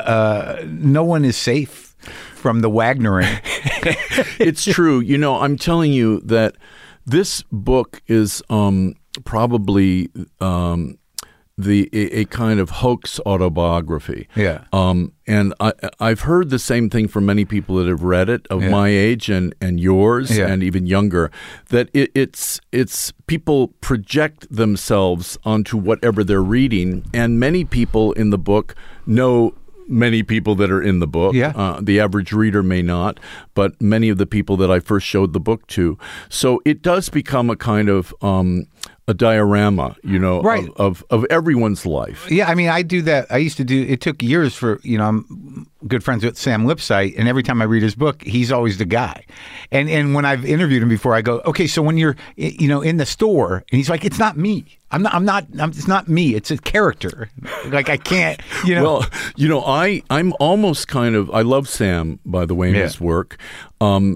Speaker 1: uh, no one is safe from the Wagnering.
Speaker 2: It's true. You know, I'm telling you that this book is um, probably um, the a, a kind of hoax autobiography.
Speaker 1: Yeah.
Speaker 2: Um, and I, I've heard the same thing from many people that have read it, of
Speaker 1: Yeah.
Speaker 2: my age and, and yours,
Speaker 1: Yeah.
Speaker 2: and even younger, that it, it's it's people project themselves onto whatever they're reading, and many people in the book know many people that are in the book.
Speaker 1: Yeah.
Speaker 2: Uh, the average reader may not, but many of the people that I first showed the book to. So it does become a kind of um, a diorama, you know,
Speaker 1: Right.
Speaker 2: of, of, of everyone's life.
Speaker 1: Yeah, I mean, I do that. I used to do. It took years for you know. I'm good friends with Sam Lipsyte, and every time I read his book, he's always the guy. And and when I've interviewed him before, I go, okay, so when you're you know in the store, and he's like, it's not me. I'm not. I'm not. I'm, it's not me. It's a character. Like I can't. You know.
Speaker 2: Well, you know, I, I'm almost kind of, I love Sam, by the way, in
Speaker 1: Yeah.
Speaker 2: his work. Um,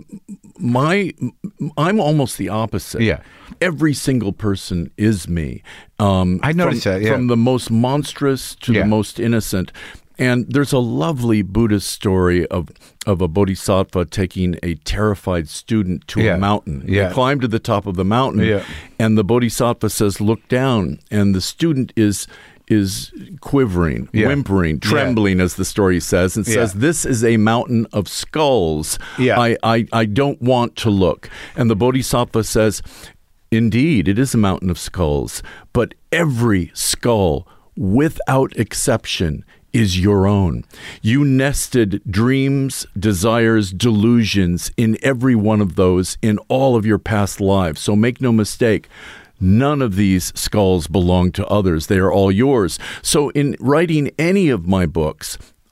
Speaker 2: my, I'm almost the opposite.
Speaker 1: Yeah.
Speaker 2: Every single person is me. Um,
Speaker 1: I noticed
Speaker 2: from,
Speaker 1: that, yeah.
Speaker 2: From the most monstrous to
Speaker 1: Yeah.
Speaker 2: the most innocent. And there's a lovely Buddhist story of, of a bodhisattva taking a terrified student to
Speaker 1: Yeah.
Speaker 2: a mountain.
Speaker 1: Yeah.
Speaker 2: They climb to the top of the mountain,
Speaker 1: Yeah.
Speaker 2: and the bodhisattva says, look down. And the student is is quivering,
Speaker 1: Yeah.
Speaker 2: whimpering, trembling, as the story says, and says,
Speaker 1: Yeah.
Speaker 2: this is a mountain of skulls.
Speaker 1: Yeah.
Speaker 2: I, I, I don't want to look. And the bodhisattva says, indeed, it is a mountain of skulls, but every skull, without exception, is your own. You nested dreams, desires, delusions in every one of those in all of your past lives. So make no mistake, none of these skulls belong to others. They are all yours. So in writing any of my books,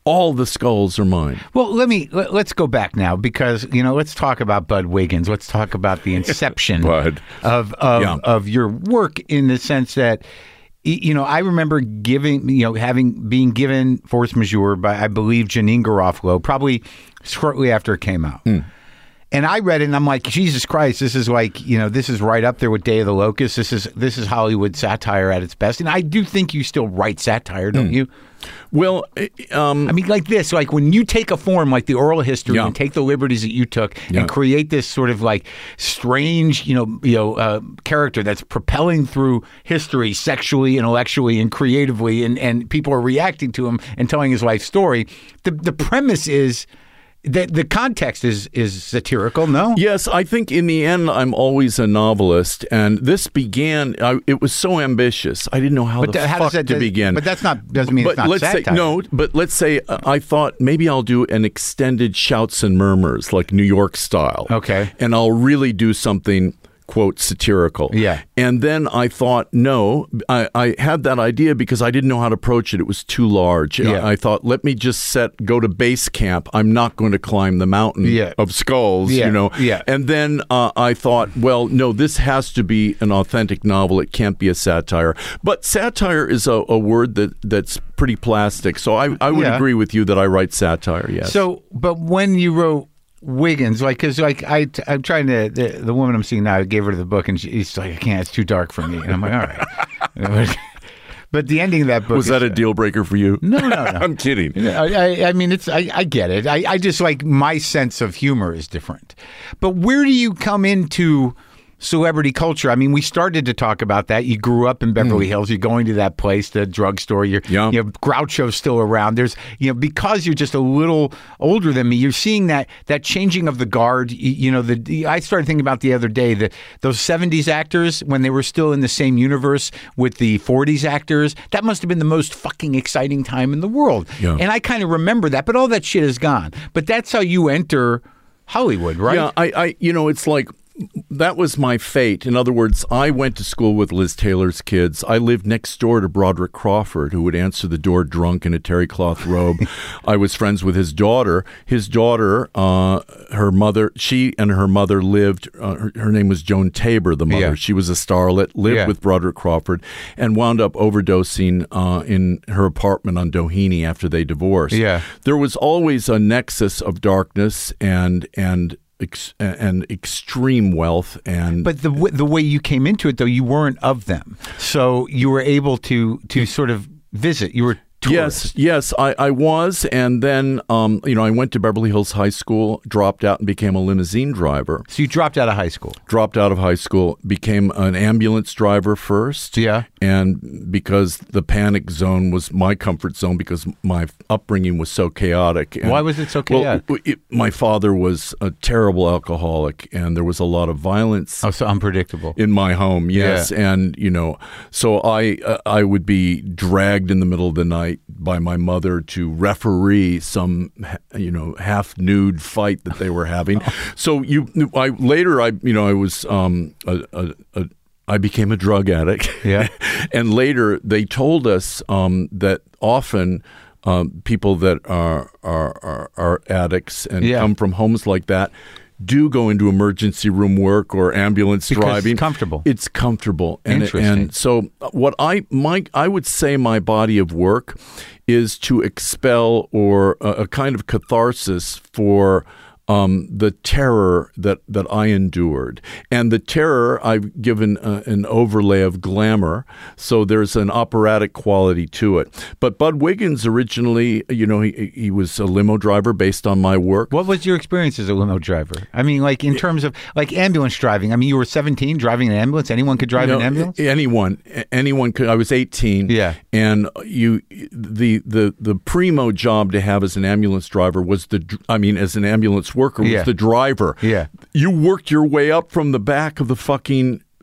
Speaker 2: all the skulls are mine.
Speaker 1: Well, let me let, let's go back now because you know let's talk about Bud Wiggins. Let's talk about the inception
Speaker 2: Bud.
Speaker 1: of of,
Speaker 2: Yeah.
Speaker 1: of your work in the sense that y- you know I remember giving you know having being given force majeure by I believe Janine Garofalo probably shortly after it came out.
Speaker 2: Mm.
Speaker 1: And I read it, and I'm like, Jesus Christ, this is like, you know, this is right up there with Day of the Locust. This is this is Hollywood satire at its best. And I do think you still write satire, don't
Speaker 2: Mm.
Speaker 1: you?
Speaker 2: Well, um,
Speaker 1: I mean, like this, like when you take a form like the oral history
Speaker 2: Yeah.
Speaker 1: and take the liberties that you took
Speaker 2: Yeah.
Speaker 1: and create this sort of like strange, you know, you know, uh, character that's propelling through history sexually, intellectually, and creatively, and, and people are reacting to him and telling his life story. The the premise is that the context is is satirical. No.
Speaker 2: Yes, I think in the end, I'm always a novelist, and this began. I, it was so ambitious. I didn't know how
Speaker 1: But
Speaker 2: the
Speaker 1: th- how
Speaker 2: fuck
Speaker 1: does that
Speaker 2: to begin.
Speaker 1: But that's not doesn't mean
Speaker 2: but
Speaker 1: it's not
Speaker 2: let's
Speaker 1: satire.
Speaker 2: say no. But let's say uh, I thought maybe I'll do an extended shouts and murmurs, like New York style.
Speaker 1: Okay.
Speaker 2: And I'll really do something, quote, satirical.
Speaker 1: Yeah.
Speaker 2: And then I thought, no, I, I had that idea because I didn't know how to approach it. It was too large.
Speaker 1: Yeah.
Speaker 2: I, I thought, let me just set, go to base camp. I'm not going to climb the mountain
Speaker 1: Yeah.
Speaker 2: of skulls,
Speaker 1: Yeah.
Speaker 2: you know.
Speaker 1: Yeah.
Speaker 2: And then uh, I thought, well, no, this has to be an authentic novel. It can't be a satire. But satire is a, a word that, that's pretty plastic. So I, I would
Speaker 1: Yeah.
Speaker 2: agree with you that I write satire, yes.
Speaker 1: So, but when you wrote Wiggins, like, because like I, I'm trying to the, the woman I'm seeing now, I gave her the book, and she's like, I can't, it's too dark for me, and I'm like, all right. But the ending of that book
Speaker 2: was that a deal breaker for you?
Speaker 1: No, no, no.
Speaker 2: I'm kidding.
Speaker 1: I, I, I mean, it's I, I get it. I, I just like my sense of humor is different. But where do you come into celebrity culture? I mean, we started to talk about that. You grew up in Beverly Hills. You're going to that place, the drugstore. You're,
Speaker 2: Yeah.
Speaker 1: you know, Groucho's still around. There's, you know, because you're just a little older than me, you're seeing that that changing of the guard. You, you know, the, the I started thinking about the other day that those seventies actors when they were still in the same universe with the forties actors. That must have been the most fucking exciting time in the world.
Speaker 2: Yeah.
Speaker 1: And I kind of remember that, but all that shit is gone. But that's how you enter Hollywood, right?
Speaker 2: Yeah, I, I, you know, it's like that was my fate. In other words, I went to school with Liz Taylor's kids. I lived next door to Broderick Crawford, who would answer the door drunk in a terry cloth robe. I was friends with his daughter. His daughter, uh, her mother, she and her mother lived, uh, her, her name was Joan Tabor, the mother.
Speaker 1: Yeah.
Speaker 2: She was a starlet, lived
Speaker 1: Yeah.
Speaker 2: with Broderick Crawford, and wound up overdosing uh, in her apartment on Doheny after they divorced.
Speaker 1: Yeah.
Speaker 2: There was always a nexus of darkness and and ex- and extreme wealth and
Speaker 1: But the w- the way you came into it, though, you weren't of them, so you were able to to sort of visit. You were tourists.
Speaker 2: Yes, yes, I, I was. And then, um, you know, I went to Beverly Hills High School, dropped out and became a limousine driver.
Speaker 1: So you dropped out of high school.
Speaker 2: Dropped out of high school, became an ambulance driver first.
Speaker 1: Yeah.
Speaker 2: And because the panic zone was my comfort zone because my upbringing was so chaotic. And,
Speaker 1: Why was it so
Speaker 2: well,
Speaker 1: chaotic?
Speaker 2: it, my father was a terrible alcoholic, and there was a lot of violence
Speaker 1: Oh, so unpredictable.
Speaker 2: in my home, yes,
Speaker 1: Yeah.
Speaker 2: and you know, so I uh, I would be dragged in the middle of the night by my mother to referee some, you know, half nude fight that they were having. So you, I later I you know I was um a. a, a I became a drug addict.
Speaker 1: Yeah.
Speaker 2: And later they told us um, that often um, people that are are, are, are addicts and
Speaker 1: Yeah.
Speaker 2: come from homes like that do go into emergency room work or ambulance
Speaker 1: Because it's
Speaker 2: driving.
Speaker 1: comfortable.
Speaker 2: It's comfortable. And,
Speaker 1: Interesting.
Speaker 2: and so what I my I would say my body of work is to expel or a, a kind of catharsis for um, the terror that, that I endured. And the terror, I've given uh, an overlay of glamour, so there's an operatic quality to it. But Bud Wiggins originally, you know, he, he was a limo driver based on my work.
Speaker 1: What was your experience as a limo driver? I mean, like in terms of like ambulance driving. I mean, you were seventeen driving an ambulance. Anyone could drive
Speaker 2: You
Speaker 1: an
Speaker 2: know,
Speaker 1: ambulance.
Speaker 2: Anyone, anyone could. I was eighteen.
Speaker 1: Yeah.
Speaker 2: and you, the the the primo job to have as an ambulance driver was the. dr- I mean, as an ambulance worker was
Speaker 1: Yeah.
Speaker 2: the driver.
Speaker 1: Yeah.
Speaker 2: You worked your way up from the back of the fucking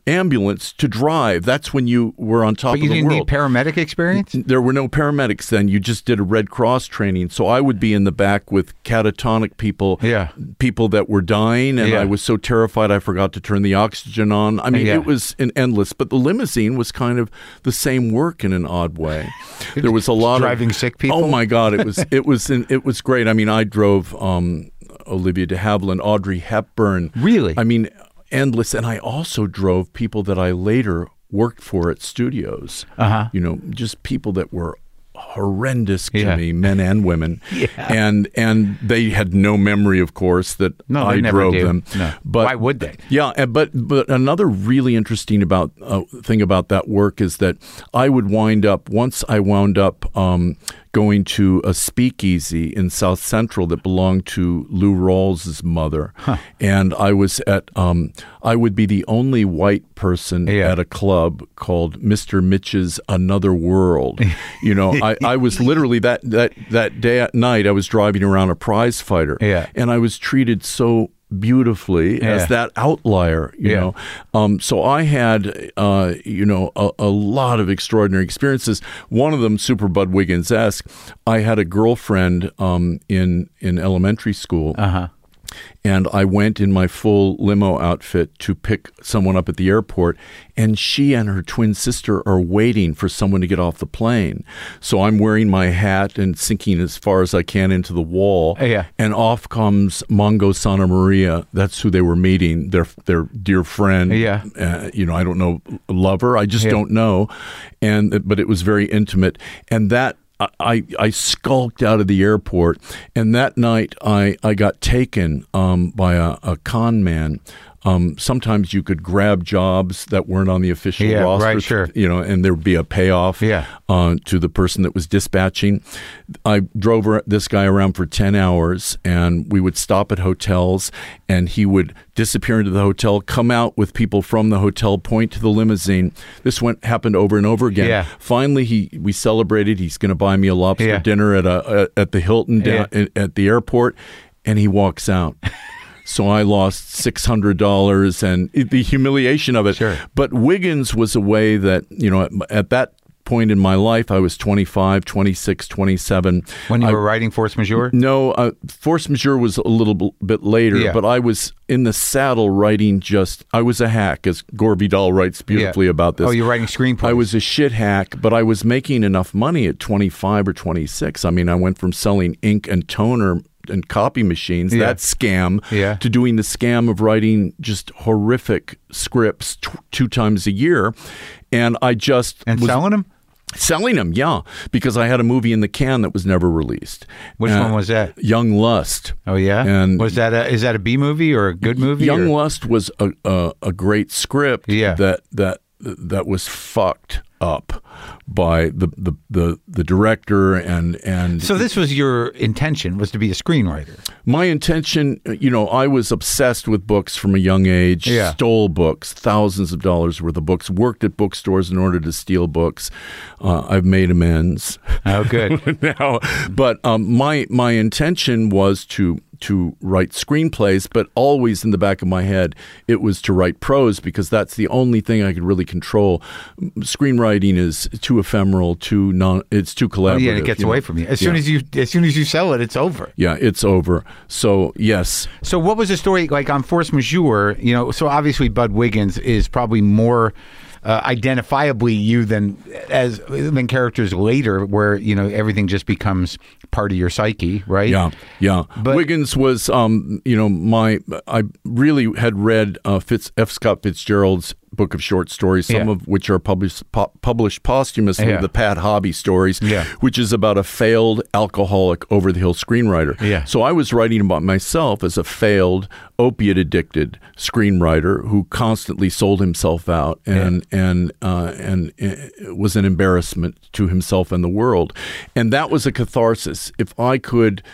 Speaker 2: ambulance to drive. That's when you were on top
Speaker 1: But
Speaker 2: of
Speaker 1: you
Speaker 2: the
Speaker 1: didn't
Speaker 2: world.
Speaker 1: need paramedic experience?
Speaker 2: There were no paramedics then. You just did a Red Cross training. So I would be in the back with catatonic people,
Speaker 1: Yeah.
Speaker 2: people that were dying, and
Speaker 1: Yeah.
Speaker 2: I was so terrified I forgot to turn the oxygen on. I mean,
Speaker 1: Yeah.
Speaker 2: it was an endless. But the limousine was kind of the same work in an odd way. There was a lot
Speaker 1: Driving
Speaker 2: of
Speaker 1: sick people?
Speaker 2: Oh my God, it was it was it was great. I mean, I drove um, Olivia de Havilland, Audrey Hepburn.
Speaker 1: Really?
Speaker 2: I mean, endless. And I also drove people that I later worked for at studios.
Speaker 1: Uh-huh.
Speaker 2: You know, just people that were horrendous to
Speaker 1: Yeah.
Speaker 2: me, men and women.
Speaker 1: Yeah.
Speaker 2: And and they had no memory, of course, that
Speaker 1: No,
Speaker 2: I
Speaker 1: they never
Speaker 2: drove
Speaker 1: do.
Speaker 2: them.
Speaker 1: No.
Speaker 2: But
Speaker 1: Why would they?
Speaker 2: Yeah, and- but but another really interesting about uh, thing about that work is that I would wind up once I wound up um, going to a speakeasy in South Central that belonged to Lou Rawls's mother,
Speaker 1: Huh.
Speaker 2: and I was at um, I would be the only white person
Speaker 1: Yeah.
Speaker 2: at a club called Mister Mitch's Another World. You know, I, I was literally that that that day at night I was driving around a prize fighter,
Speaker 1: Yeah.
Speaker 2: and I was treated so beautifully
Speaker 1: Yeah.
Speaker 2: as that outlier, you
Speaker 1: Yeah.
Speaker 2: know. Um, so I had, uh, you know, a, a lot of extraordinary experiences. One of them, super Bud Wiggins-esque. I had a girlfriend um, in in elementary school.
Speaker 1: Uh-huh.
Speaker 2: And I went in my full limo outfit to pick someone up at the airport, and she and her twin sister are waiting for someone to get off the plane. So I'm wearing my hat and sinking as far as I can into the wall.
Speaker 1: Yeah.
Speaker 2: And off comes Mongo Santa Maria. That's who they were meeting, their their dear friend.
Speaker 1: Yeah.
Speaker 2: Uh, you know, I don't know, lover. I just
Speaker 1: Yeah.
Speaker 2: don't know. And but it was very intimate. And that I, I skulked out of the airport, and that night I, I got taken um, by a, a con man. Um, sometimes you could grab jobs that weren't on the official
Speaker 1: Yeah,
Speaker 2: roster,
Speaker 1: right, sure.
Speaker 2: you know, and there would be a payoff
Speaker 1: Yeah.
Speaker 2: uh, to the person that was dispatching. I drove ar- this guy around for ten hours, and we would stop at hotels, and he would disappear into the hotel, come out with people from the hotel, point to the limousine. This went happened over and over again.
Speaker 1: Yeah.
Speaker 2: Finally, he we celebrated. He's going to buy me a lobster
Speaker 1: Yeah.
Speaker 2: dinner at a, a at the Hilton down,
Speaker 1: Yeah.
Speaker 2: at the airport, and he walks out. So I lost six hundred dollars and it, the humiliation of it.
Speaker 1: Sure.
Speaker 2: But Wiggins was a way that, you know, at, at that point in my life, I was twenty-five, twenty-six, twenty-seven.
Speaker 1: When you
Speaker 2: I,
Speaker 1: were writing Force Majeure?
Speaker 2: No, uh, Force Majeure was a little b- bit later,
Speaker 1: Yeah.
Speaker 2: but I was in the saddle writing just, I was a hack, as Gore Vidal writes beautifully
Speaker 1: Yeah.
Speaker 2: about this.
Speaker 1: Oh, you're writing screenplays.
Speaker 2: I was a shit hack, but I was making enough money at twenty-five or twenty-six. I mean, I went from selling ink and toner and copy machines,
Speaker 1: Yeah.
Speaker 2: that scam,
Speaker 1: Yeah.
Speaker 2: to doing the scam of writing just horrific scripts t- two times a year. And I just
Speaker 1: And
Speaker 2: was
Speaker 1: selling them?
Speaker 2: selling them, yeah, because I had a movie in the can that was never released.
Speaker 1: Which
Speaker 2: Uh,
Speaker 1: one was that?
Speaker 2: Young Lust.
Speaker 1: Oh, yeah?
Speaker 2: And
Speaker 1: was that a, is that a B movie or a good movie?
Speaker 2: Young
Speaker 1: or?
Speaker 2: Lust was a, a a great script
Speaker 1: Yeah.
Speaker 2: that that that was fucked up by the the the, the director and and
Speaker 1: So this was your intention, was to be a screenwriter?
Speaker 2: my intention, you know, I was obsessed with books from a young age,
Speaker 1: Yeah.
Speaker 2: stole books, thousands of dollars worth of books, worked at bookstores in order to steal books. Uh, I've made amends.
Speaker 1: Oh, good.
Speaker 2: now, but um, my my intention was to to write screenplays, but always in the back of my head, it was to write prose because that's the only thing I could really control. Screenwriting is too ephemeral, too non. It's too
Speaker 1: Oh,
Speaker 2: collaborative.
Speaker 1: yeah, it gets
Speaker 2: you know?
Speaker 1: away from you. As soon
Speaker 2: Yeah.
Speaker 1: as you as soon as you sell it, it's over.
Speaker 2: Yeah, it's over. So yes,
Speaker 1: So what was the story like on Force Majeure? You know, so obviously Bud Wiggins is probably more uh, identifiably you than as than characters later, where you know everything just becomes part of your psyche, right?
Speaker 2: yeah, yeah.
Speaker 1: But-
Speaker 2: Wiggins was, um, you know, my. I really had read uh, Fitz F. Scott Fitzgerald's book of short stories, some
Speaker 1: Yeah.
Speaker 2: of which are published po- published posthumously,
Speaker 1: Yeah.
Speaker 2: the Pat Hobby stories,
Speaker 1: Yeah.
Speaker 2: which is about a failed alcoholic over-the-hill screenwriter.
Speaker 1: Yeah.
Speaker 2: So I was writing about myself as a failed opiate-addicted screenwriter who constantly sold himself out and and uh, and uh, was an embarrassment to himself and the world. And that was a catharsis. If I could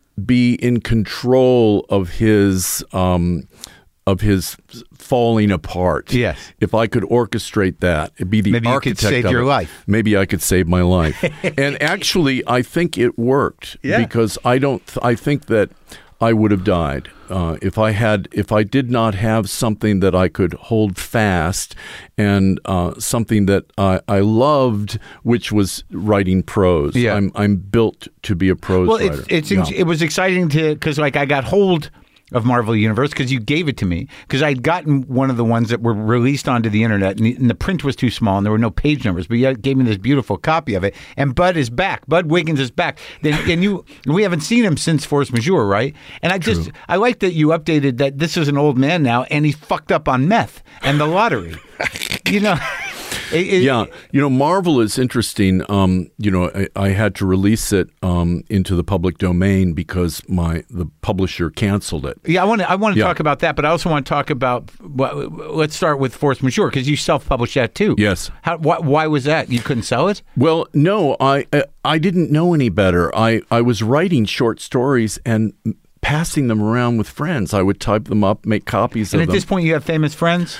Speaker 2: be in control of his um, of his falling apart.
Speaker 1: Yes.
Speaker 2: If I could orchestrate that, it'd be the
Speaker 1: Maybe you could
Speaker 2: architect
Speaker 1: save
Speaker 2: of
Speaker 1: your
Speaker 2: it.
Speaker 1: life.
Speaker 2: Maybe I could save my life. And actually, I think it worked
Speaker 1: Yeah.
Speaker 2: because I don't. I think that I would have died. Uh, if I had, if I did not have something that I could hold fast, and uh, something that I, I loved, which was writing prose.
Speaker 1: Yeah.
Speaker 2: I'm I'm built to be a prose
Speaker 1: Well,
Speaker 2: writer.
Speaker 1: it's, it's
Speaker 2: Yeah.
Speaker 1: it was exciting to because like I got hold of Marvel Universe because you gave it to me because I'd gotten one of the ones that were released onto the internet and the, and the print was too small and there were no page numbers, but you gave me this beautiful copy of it. And Bud is back. Bud Wiggins is back. Then and you and we haven't seen him since Force Majeure, right? And I just
Speaker 2: True.
Speaker 1: I like that you updated that this is an old man now and he's fucked up on meth and the lottery. You know. It, it,
Speaker 2: Yeah, you know, Marvel is interesting. Um, you know, I, I had to release it um, into the public domain because my the publisher canceled it.
Speaker 1: Yeah, I want to. I want to
Speaker 2: Yeah.
Speaker 1: talk about that, but I also want to talk about. Well, let's start with Force Majeure because you self-published that too.
Speaker 2: Yes.
Speaker 1: How? Why, why was that? You couldn't sell it?
Speaker 2: Well, no, I I- I didn't know any better. I, I was writing short stories and passing them around with friends. I would type them up, make copies
Speaker 1: And
Speaker 2: of
Speaker 1: at
Speaker 2: them.
Speaker 1: this point, you have famous friends.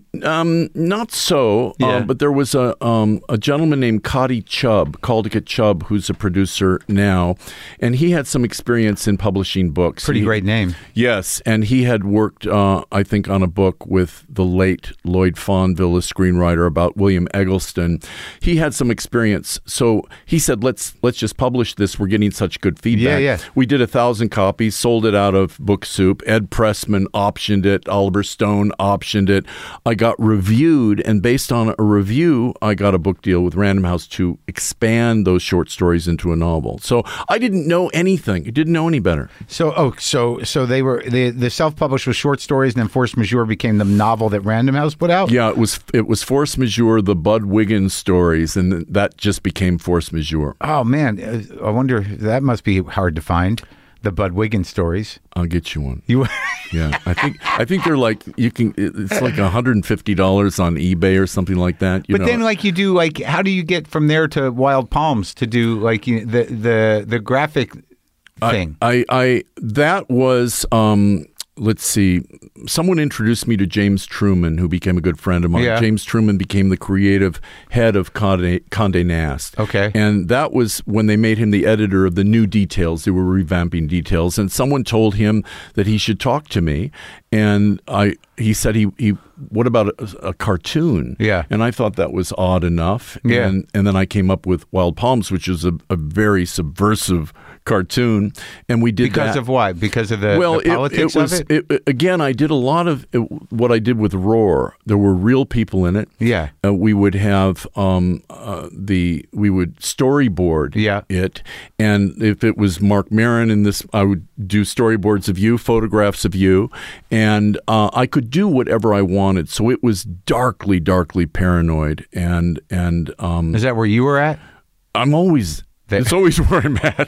Speaker 2: Um, not so,
Speaker 1: Yeah.
Speaker 2: um, but there was a um, a gentleman named Cody Chubb, Caldicott Chubb, who's a producer now, and he had some experience in publishing books.
Speaker 1: Pretty
Speaker 2: He-
Speaker 1: great name.
Speaker 2: Yes, and he had worked, uh, I think, on a book with the late Lloyd Fonville, a screenwriter, about William Eggleston. He had some experience, so he said, "Let's let's just publish this. We're getting such good feedback."
Speaker 1: Yeah, yeah.
Speaker 2: We did a thousand copies, sold it out of Book Soup. Ed Pressman optioned it. Oliver Stone optioned it. I got reviewed, and based on a review, I got a book deal with Random House to expand those short stories into a novel. So I didn't know anything. I didn't know any better.
Speaker 1: So, oh, so so they were the the self-published was short stories, and then Force Majeure became the novel that Random House put out.
Speaker 2: Yeah, it was it was Force Majeure, the Bud Wiggins stories, and that just became Force Majeure.
Speaker 1: Oh man, uh, I wonder that must be hard to find. The Bud Wiggins stories.
Speaker 2: I'll get you one.
Speaker 1: You.
Speaker 2: Yeah, I think I think they're like you can. It's like one hundred fifty dollars on eBay or something like that. You
Speaker 1: But
Speaker 2: know?
Speaker 1: then, like you do, like how do you get from there to Wild Palms to do like you, the the the graphic thing?
Speaker 2: I, I that was um, let's see. Someone introduced me to James Truman, who became a good friend of mine.
Speaker 1: Yeah.
Speaker 2: James Truman became the creative head of Condé, Condé Nast.
Speaker 1: Okay.
Speaker 2: And that was when they made him the editor of the new Details. They were revamping Details, and someone told him that he should talk to me. And I, he said he, he what about a, a cartoon?
Speaker 1: Yeah.
Speaker 2: And I thought that was odd enough.
Speaker 1: Yeah.
Speaker 2: And and then I came up with Wild Palms, which is a, a very subversive cartoon, and we did
Speaker 1: Because
Speaker 2: that.
Speaker 1: of why? Because of the,
Speaker 2: well,
Speaker 1: the politics
Speaker 2: it, it was
Speaker 1: of it?
Speaker 2: it, again. I did a lot of it, what I did with Roar. There were real people in it.
Speaker 1: Yeah.
Speaker 2: Uh, we would have um, uh, the we would storyboard
Speaker 1: Yeah.
Speaker 2: it, and if it was Mark Maron in this, I would do storyboards of you, photographs of you, and uh, I could do whatever I wanted. So it was darkly, darkly paranoid, and and um,
Speaker 1: Is that where you were at?
Speaker 2: I'm always.
Speaker 1: That-
Speaker 2: It's always where I'm at.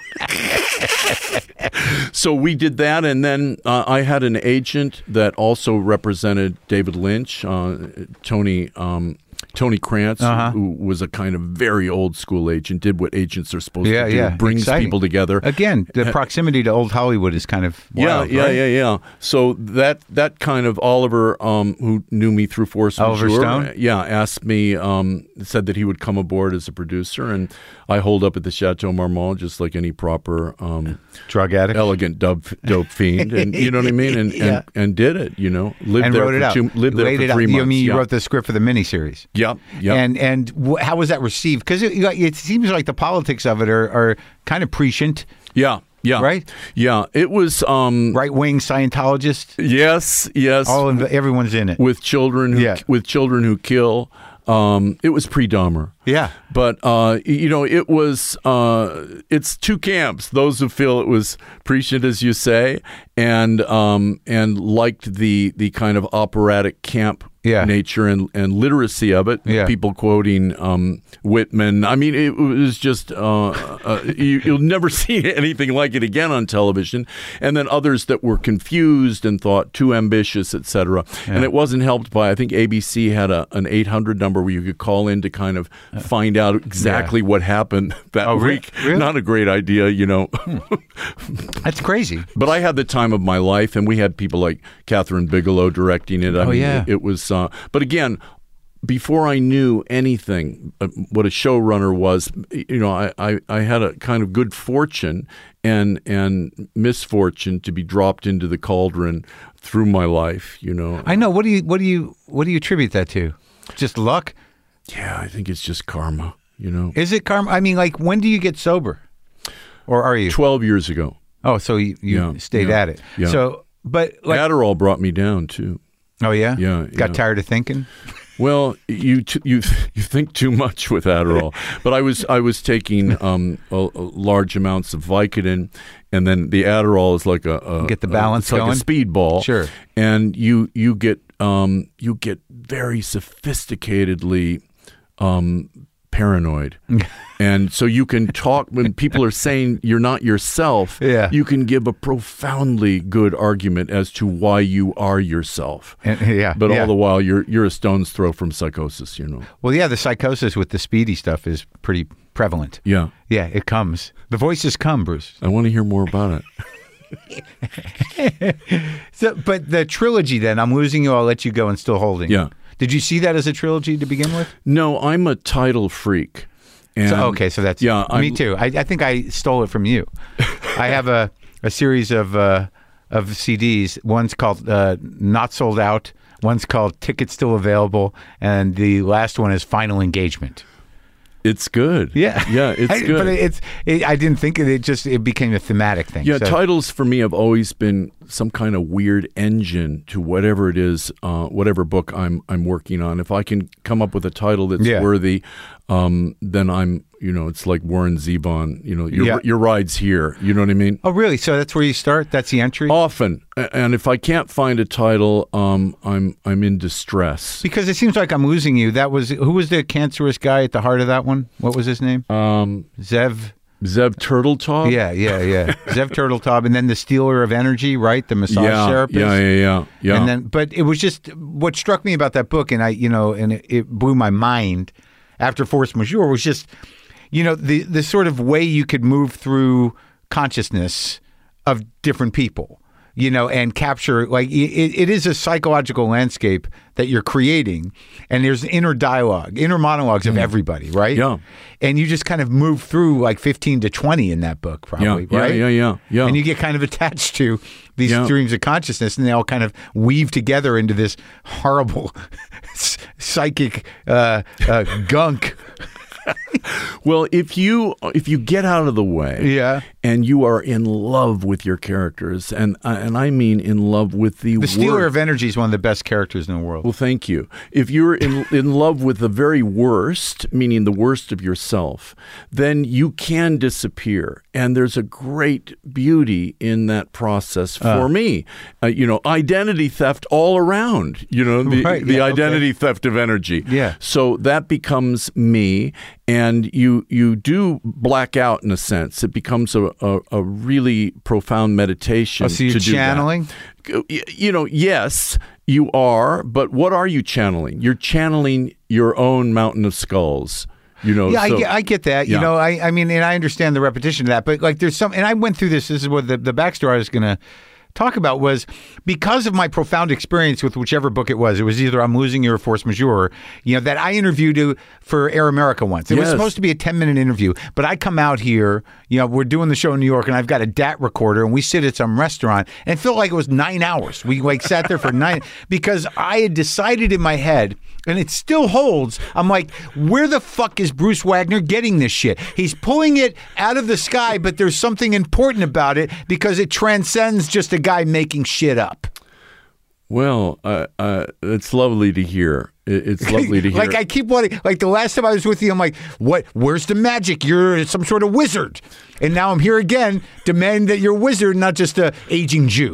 Speaker 2: So we did that, and then uh, I had an agent that also represented David Lynch, uh, Tony um, Tony Krantz,
Speaker 1: Uh-huh.
Speaker 2: who was a kind of very old school agent, did what agents are supposed
Speaker 1: Yeah,
Speaker 2: to do,
Speaker 1: yeah.
Speaker 2: brings
Speaker 1: Exciting.
Speaker 2: people together.
Speaker 1: Again, the proximity to old Hollywood is kind of wild,
Speaker 2: yeah, yeah,
Speaker 1: right?
Speaker 2: yeah, yeah. So that that kind of Oliver, um, who knew me through Force
Speaker 1: Oliver
Speaker 2: Majeure,
Speaker 1: Stone?
Speaker 2: yeah, asked me, um, said that he would come aboard as a producer, and I holed up at the Chateau Marmont just like any proper um,
Speaker 1: Drug addict.
Speaker 2: elegant dope, dope fiend, and you know what I mean, and
Speaker 1: Yeah.
Speaker 2: and, and did it, you know, lived
Speaker 1: And
Speaker 2: there
Speaker 1: wrote it
Speaker 2: for
Speaker 1: out.
Speaker 2: two, lived there
Speaker 1: Laid
Speaker 2: for
Speaker 1: it
Speaker 2: three
Speaker 1: out.
Speaker 2: months.
Speaker 1: You mean you
Speaker 2: yeah.
Speaker 1: wrote the script for the miniseries?
Speaker 2: Yep, yep.
Speaker 1: And and wh- how was that received? Because it, it seems like the politics of it are, are kind of prescient,
Speaker 2: yeah, yeah,
Speaker 1: Right?
Speaker 2: Yeah, it was. Um,
Speaker 1: right wing Scientologist.
Speaker 2: yes, yes.
Speaker 1: All of the, everyone's in it.
Speaker 2: with children, who,
Speaker 1: Yeah.
Speaker 2: with children who kill. Um, it was pre-Dahmer.
Speaker 1: Yeah.
Speaker 2: But, uh, you know, it was, uh, it's two camps. Those who feel it was prescient, as you say, and um, and liked the the kind of operatic camp
Speaker 1: Yeah.
Speaker 2: nature and, and literacy of it.
Speaker 1: Yeah.
Speaker 2: People quoting um, Whitman. I mean, it was just, uh, uh, you, you'll never see anything like it again on television. And then others that were confused and thought too ambitious, et cetera. And it wasn't helped by, I think A B C had a, an eight hundred number where you could call in to kind of find out exactly what happened that
Speaker 1: Oh, re-
Speaker 2: week.
Speaker 1: really?
Speaker 2: Not a great idea, you know.
Speaker 1: That's crazy.
Speaker 2: But I had the time of my life, and we had people like Catherine Bigelow directing it. I
Speaker 1: Oh,
Speaker 2: mean,
Speaker 1: yeah.
Speaker 2: it, it was. Uh, but again, before I knew anything, uh, what a showrunner was, you know, I, I, I had a kind of good fortune and and misfortune to be dropped into the cauldron through my life, you know.
Speaker 1: I know. What do you what do you what do you attribute that to? Just luck?
Speaker 2: Yeah, I think it's just karma, you know.
Speaker 1: Is it karma? I mean, like, when do you get sober? Or are you?
Speaker 2: twelve years ago.
Speaker 1: Oh, so you, you
Speaker 2: Yeah,
Speaker 1: stayed
Speaker 2: yeah,
Speaker 1: at it.
Speaker 2: yeah.
Speaker 1: So, but like,
Speaker 2: Adderall brought me down too.
Speaker 1: oh yeah,
Speaker 2: Yeah,
Speaker 1: Got
Speaker 2: yeah.
Speaker 1: tired of thinking.
Speaker 2: Well, you t- you you think too much with Adderall, but I was I was taking um, a, a large amounts of Vicodin, and then the Adderall is like a, a
Speaker 1: Get the
Speaker 2: a-
Speaker 1: balance
Speaker 2: it's like
Speaker 1: going?
Speaker 2: a speedball,
Speaker 1: Sure.
Speaker 2: and you you get um, you get very sophisticatedly um, paranoid. And so you can talk when people are saying you're not yourself.
Speaker 1: Yeah.
Speaker 2: You can give a profoundly good argument as to why you are yourself.
Speaker 1: And, yeah,
Speaker 2: But
Speaker 1: yeah.
Speaker 2: all the while, you're you're a stone's throw from psychosis. You know.
Speaker 1: Well, yeah, the psychosis with the speedy stuff is pretty prevalent.
Speaker 2: Yeah.
Speaker 1: Yeah, it comes. The voices come, Bruce.
Speaker 2: I want to hear more about it.
Speaker 1: So, but the trilogy, then, I'm Losing You, I'll Let You Go, and Still Holding.
Speaker 2: Yeah.
Speaker 1: Did you see that as a trilogy to begin with?
Speaker 2: No, I'm a title freak. And
Speaker 1: So, okay, so that's
Speaker 2: yeah.
Speaker 1: me
Speaker 2: I'm-
Speaker 1: too. I, I think I stole it from you. I have a, a series of uh, of C Ds. One's called uh, Not Sold Out. One's called Tickets Still Available, and the last one is Final Engagement.
Speaker 2: It's good.
Speaker 1: Yeah,
Speaker 2: Yeah, it's
Speaker 1: I,
Speaker 2: good.
Speaker 1: But it's it, I didn't think it. It just it became a thematic thing.
Speaker 2: Yeah,
Speaker 1: So-
Speaker 2: titles for me have always been some kind of weird engine to whatever it is, uh, whatever book I'm I'm working on. If I can come up with a title that's
Speaker 1: Yeah.
Speaker 2: worthy, um, then I'm, you know, it's like Warren Zevon. You know, your
Speaker 1: Yeah.
Speaker 2: your ride's here. You know what I mean?
Speaker 1: Oh, really? So that's where you start? That's the entry?
Speaker 2: Often, A- and if I can't find a title, um, I'm I'm in distress.
Speaker 1: Because it seems like I'm Losing You. That was who was the cancerous guy at the heart of that one? What was his name?
Speaker 2: Um,
Speaker 1: Zev.
Speaker 2: Zev Turtletop.
Speaker 1: Yeah, yeah, yeah. Zev Turteltaub, and then the Stealer of Energy, right? The massage
Speaker 2: yeah,
Speaker 1: therapist.
Speaker 2: yeah, yeah, yeah, yeah.
Speaker 1: And then, but it was just what struck me about that book, and I, you know, and it, it blew my mind after Force Majeure was just, you know, the the sort of way you could move through consciousness of different people, you know, and capture, like, it, it is a psychological landscape that you're creating, and there's inner dialogue, inner monologues of everybody, right?
Speaker 2: Yeah.
Speaker 1: And you just kind of move through like fifteen to twenty in that book, probably,
Speaker 2: yeah,
Speaker 1: right?
Speaker 2: yeah, yeah, yeah.
Speaker 1: And you get kind of attached to these
Speaker 2: Yeah.
Speaker 1: streams of consciousness, and they all kind of weave together into this horrible psychic uh, uh, gunk.
Speaker 2: Well, if you if you get out of the way,
Speaker 1: Yeah.
Speaker 2: and you are in love with your characters, and and I mean in love with the
Speaker 1: The Stealer
Speaker 2: wor-
Speaker 1: of Energy is one of the best characters in the world.
Speaker 2: Well, thank you. If you're in in love with the very worst, meaning the worst of yourself, then you can disappear, and there's a great beauty in that process for me. Uh, you know, identity theft all around. You know, the
Speaker 1: Right,
Speaker 2: the
Speaker 1: yeah, okay.
Speaker 2: identity theft of energy.
Speaker 1: Yeah.
Speaker 2: So that becomes me, and you you do black out in a sense. It becomes a, a, a really profound meditation.
Speaker 1: Oh, so you're
Speaker 2: to do that.
Speaker 1: channeling?
Speaker 2: Y- You know, yes, you are, but what are you channeling? You're channeling your own mountain of skulls. You know,
Speaker 1: Yeah,
Speaker 2: so,
Speaker 1: I, get, I get that. You
Speaker 2: Yeah.
Speaker 1: know, I, I mean, and I understand the repetition of that, but like there's some, and I went through this, this is what the, the backstory I was going to talk about was because of my profound experience with whichever book it was. It was either I'm Losing You or Force Majeure, you know, that I interviewed to, for Air America once. It was
Speaker 2: Yes.
Speaker 1: supposed to be a ten minute interview, but I come out here, you know, we're doing the show in New York and I've got a D A T recorder and we sit at some restaurant and it felt like it was nine hours. We like sat there for nine because I had decided in my head, and it still holds. I'm like, where the fuck is Bruce Wagner getting this shit? He's pulling it out of the sky, but there's something important about it because it transcends just a guy making shit up.
Speaker 2: Well, uh, uh, it's lovely to hear. It, it's lovely to hear.
Speaker 1: Like I keep wanting, like the last time I was with you, I'm like, what? Where's the magic? You're some sort of wizard. And now I'm here again, demanding that you're a wizard, not just a aging Jew.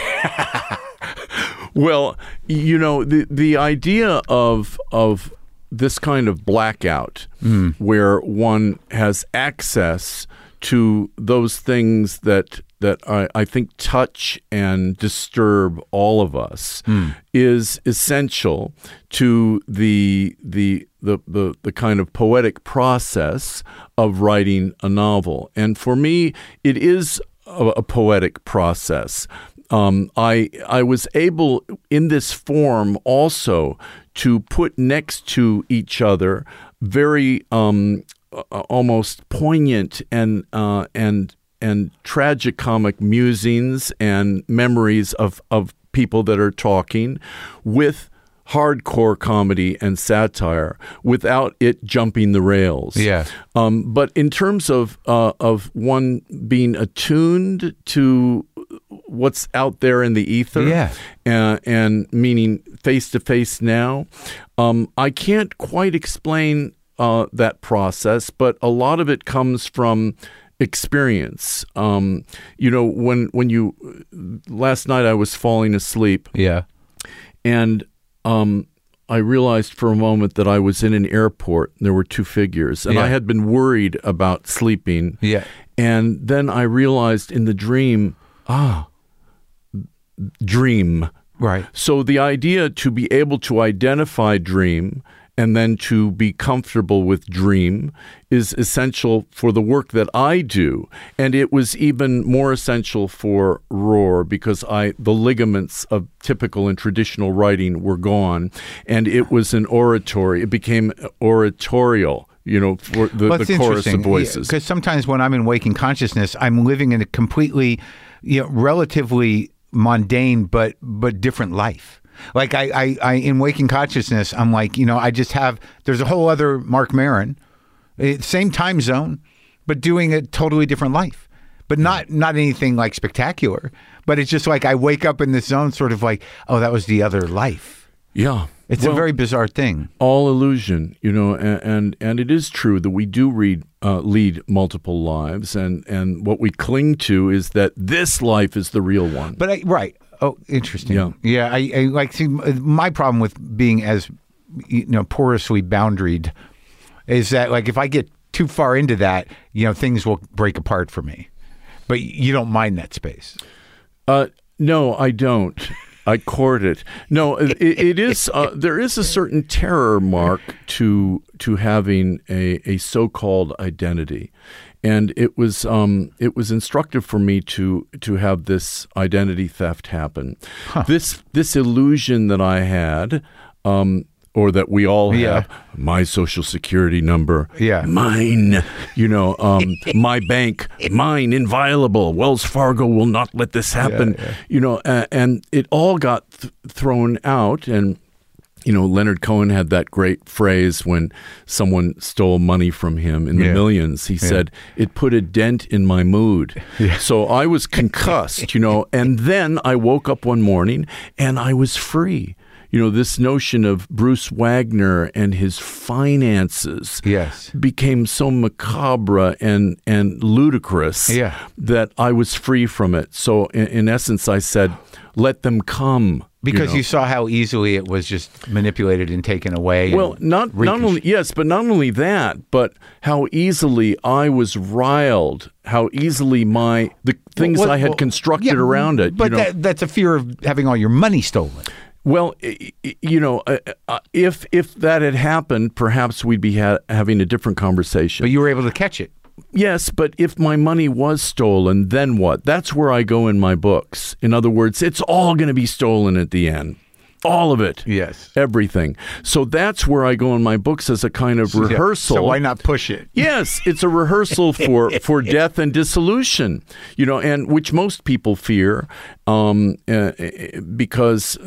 Speaker 2: Well, you know, the the idea of of this kind of blackout where one has access to those things that that I, I think touch and disturb all of us is essential to the the the the the kind of poetic process of writing a novel. And for me, it is a, a poetic process. um, I I was able in this form also to put next to each other very um, uh, almost poignant and uh, and and tragicomic musings and memories of of people that are talking with hardcore comedy and satire without it jumping the rails.
Speaker 1: Yeah.
Speaker 2: Um, but in terms of uh, of one being attuned to what's out there in the ether,
Speaker 1: Yeah.
Speaker 2: uh, and meaning face to face now, um, I can't quite explain uh, that process, but a lot of it comes from experience. Um, you know, when when you last night I was falling asleep,
Speaker 1: Yeah.
Speaker 2: and Um, I realized for a moment that I was in an airport. And there were two figures, and
Speaker 1: Yeah.
Speaker 2: I had been worried about sleeping.
Speaker 1: Yeah.
Speaker 2: And then I realized in the dream, ah, dream.
Speaker 1: Right.
Speaker 2: So the idea to be able to identify dream and then to be comfortable with dream is essential for the work that I do. And it was even more essential for Roar because I the ligaments of typical and traditional writing were gone. And it was an oratory. It became oratorial, you know, for the,
Speaker 1: Well,
Speaker 2: the
Speaker 1: it's
Speaker 2: chorus of
Speaker 1: interesting,
Speaker 2: voices.
Speaker 1: Because sometimes when I'm in waking consciousness, I'm living in a completely, you know, relatively mundane but but different life. Like I, I, I, in waking consciousness, I'm like, you know, I just have, there's a whole other Mark Maron, eh, same time zone, but doing a totally different life, but not, not anything like spectacular, but it's just like, I wake up in this zone sort of like, oh, that was the other life.
Speaker 2: Yeah.
Speaker 1: It's
Speaker 2: Well,
Speaker 1: a very bizarre thing.
Speaker 2: all illusion, you know, and, and, and it is true that we do read, uh, lead multiple lives, and, and what we cling to is that this life is the real one.
Speaker 1: But I, right. Oh, interesting.
Speaker 2: Yeah.
Speaker 1: Yeah. I, I like, see, my problem with being as, you know, porously boundaried is that, like, if I get too far into that, you know, things will break apart for me. But you don't mind that space.
Speaker 2: Uh, no, I don't. I court it. No, it, it is. Uh, there is a certain terror, Mark, to to having a, a so-called identity, and it was um, it was instructive for me to to have this identity theft happen.
Speaker 1: Huh.
Speaker 2: This this illusion that I had. Um, or that we all have,
Speaker 1: Yeah.
Speaker 2: my social security number,
Speaker 1: Yeah.
Speaker 2: mine, you know, um, my bank, mine, inviolable. Wells Fargo will not let this happen,
Speaker 1: Yeah, yeah.
Speaker 2: you know, uh, and it all got th- thrown out. And, you know, Leonard Cohen had that great phrase when someone stole money from him in the
Speaker 1: Yeah.
Speaker 2: millions. He said, it put a dent in my mood.
Speaker 1: Yeah.
Speaker 2: So I was concussed, you know, and then I woke up one morning and I was free. You know, this notion of Bruce Wagner and his finances
Speaker 1: Yes.
Speaker 2: became so macabre and, and ludicrous
Speaker 1: Yeah.
Speaker 2: that I was free from it. So in, in essence, I said, let them come.
Speaker 1: Because
Speaker 2: know.
Speaker 1: you saw how easily it was just manipulated and taken away.
Speaker 2: Well,
Speaker 1: and
Speaker 2: not not
Speaker 1: recon-
Speaker 2: only yes, but not only that, but how easily I was riled, how easily my the things
Speaker 1: Well,
Speaker 2: I had
Speaker 1: well,
Speaker 2: constructed
Speaker 1: yeah,
Speaker 2: around it.
Speaker 1: But
Speaker 2: you know,
Speaker 1: that, that's a fear of having all your money stolen.
Speaker 2: well, i- i- you know, uh, uh, if if that had happened, perhaps we'd be ha- having a different conversation.
Speaker 1: But you were able to catch it.
Speaker 2: Yes, but if my money was stolen, then what? That's where I go in my books. In other words, it's all going to be stolen at the end. All of it.
Speaker 1: Yes.
Speaker 2: Everything. So that's where I go in my books as a kind of rehearsal.
Speaker 1: So why not push it?
Speaker 2: Yes, it's a rehearsal for, for death and dissolution, you know, and which most people fear um, uh, because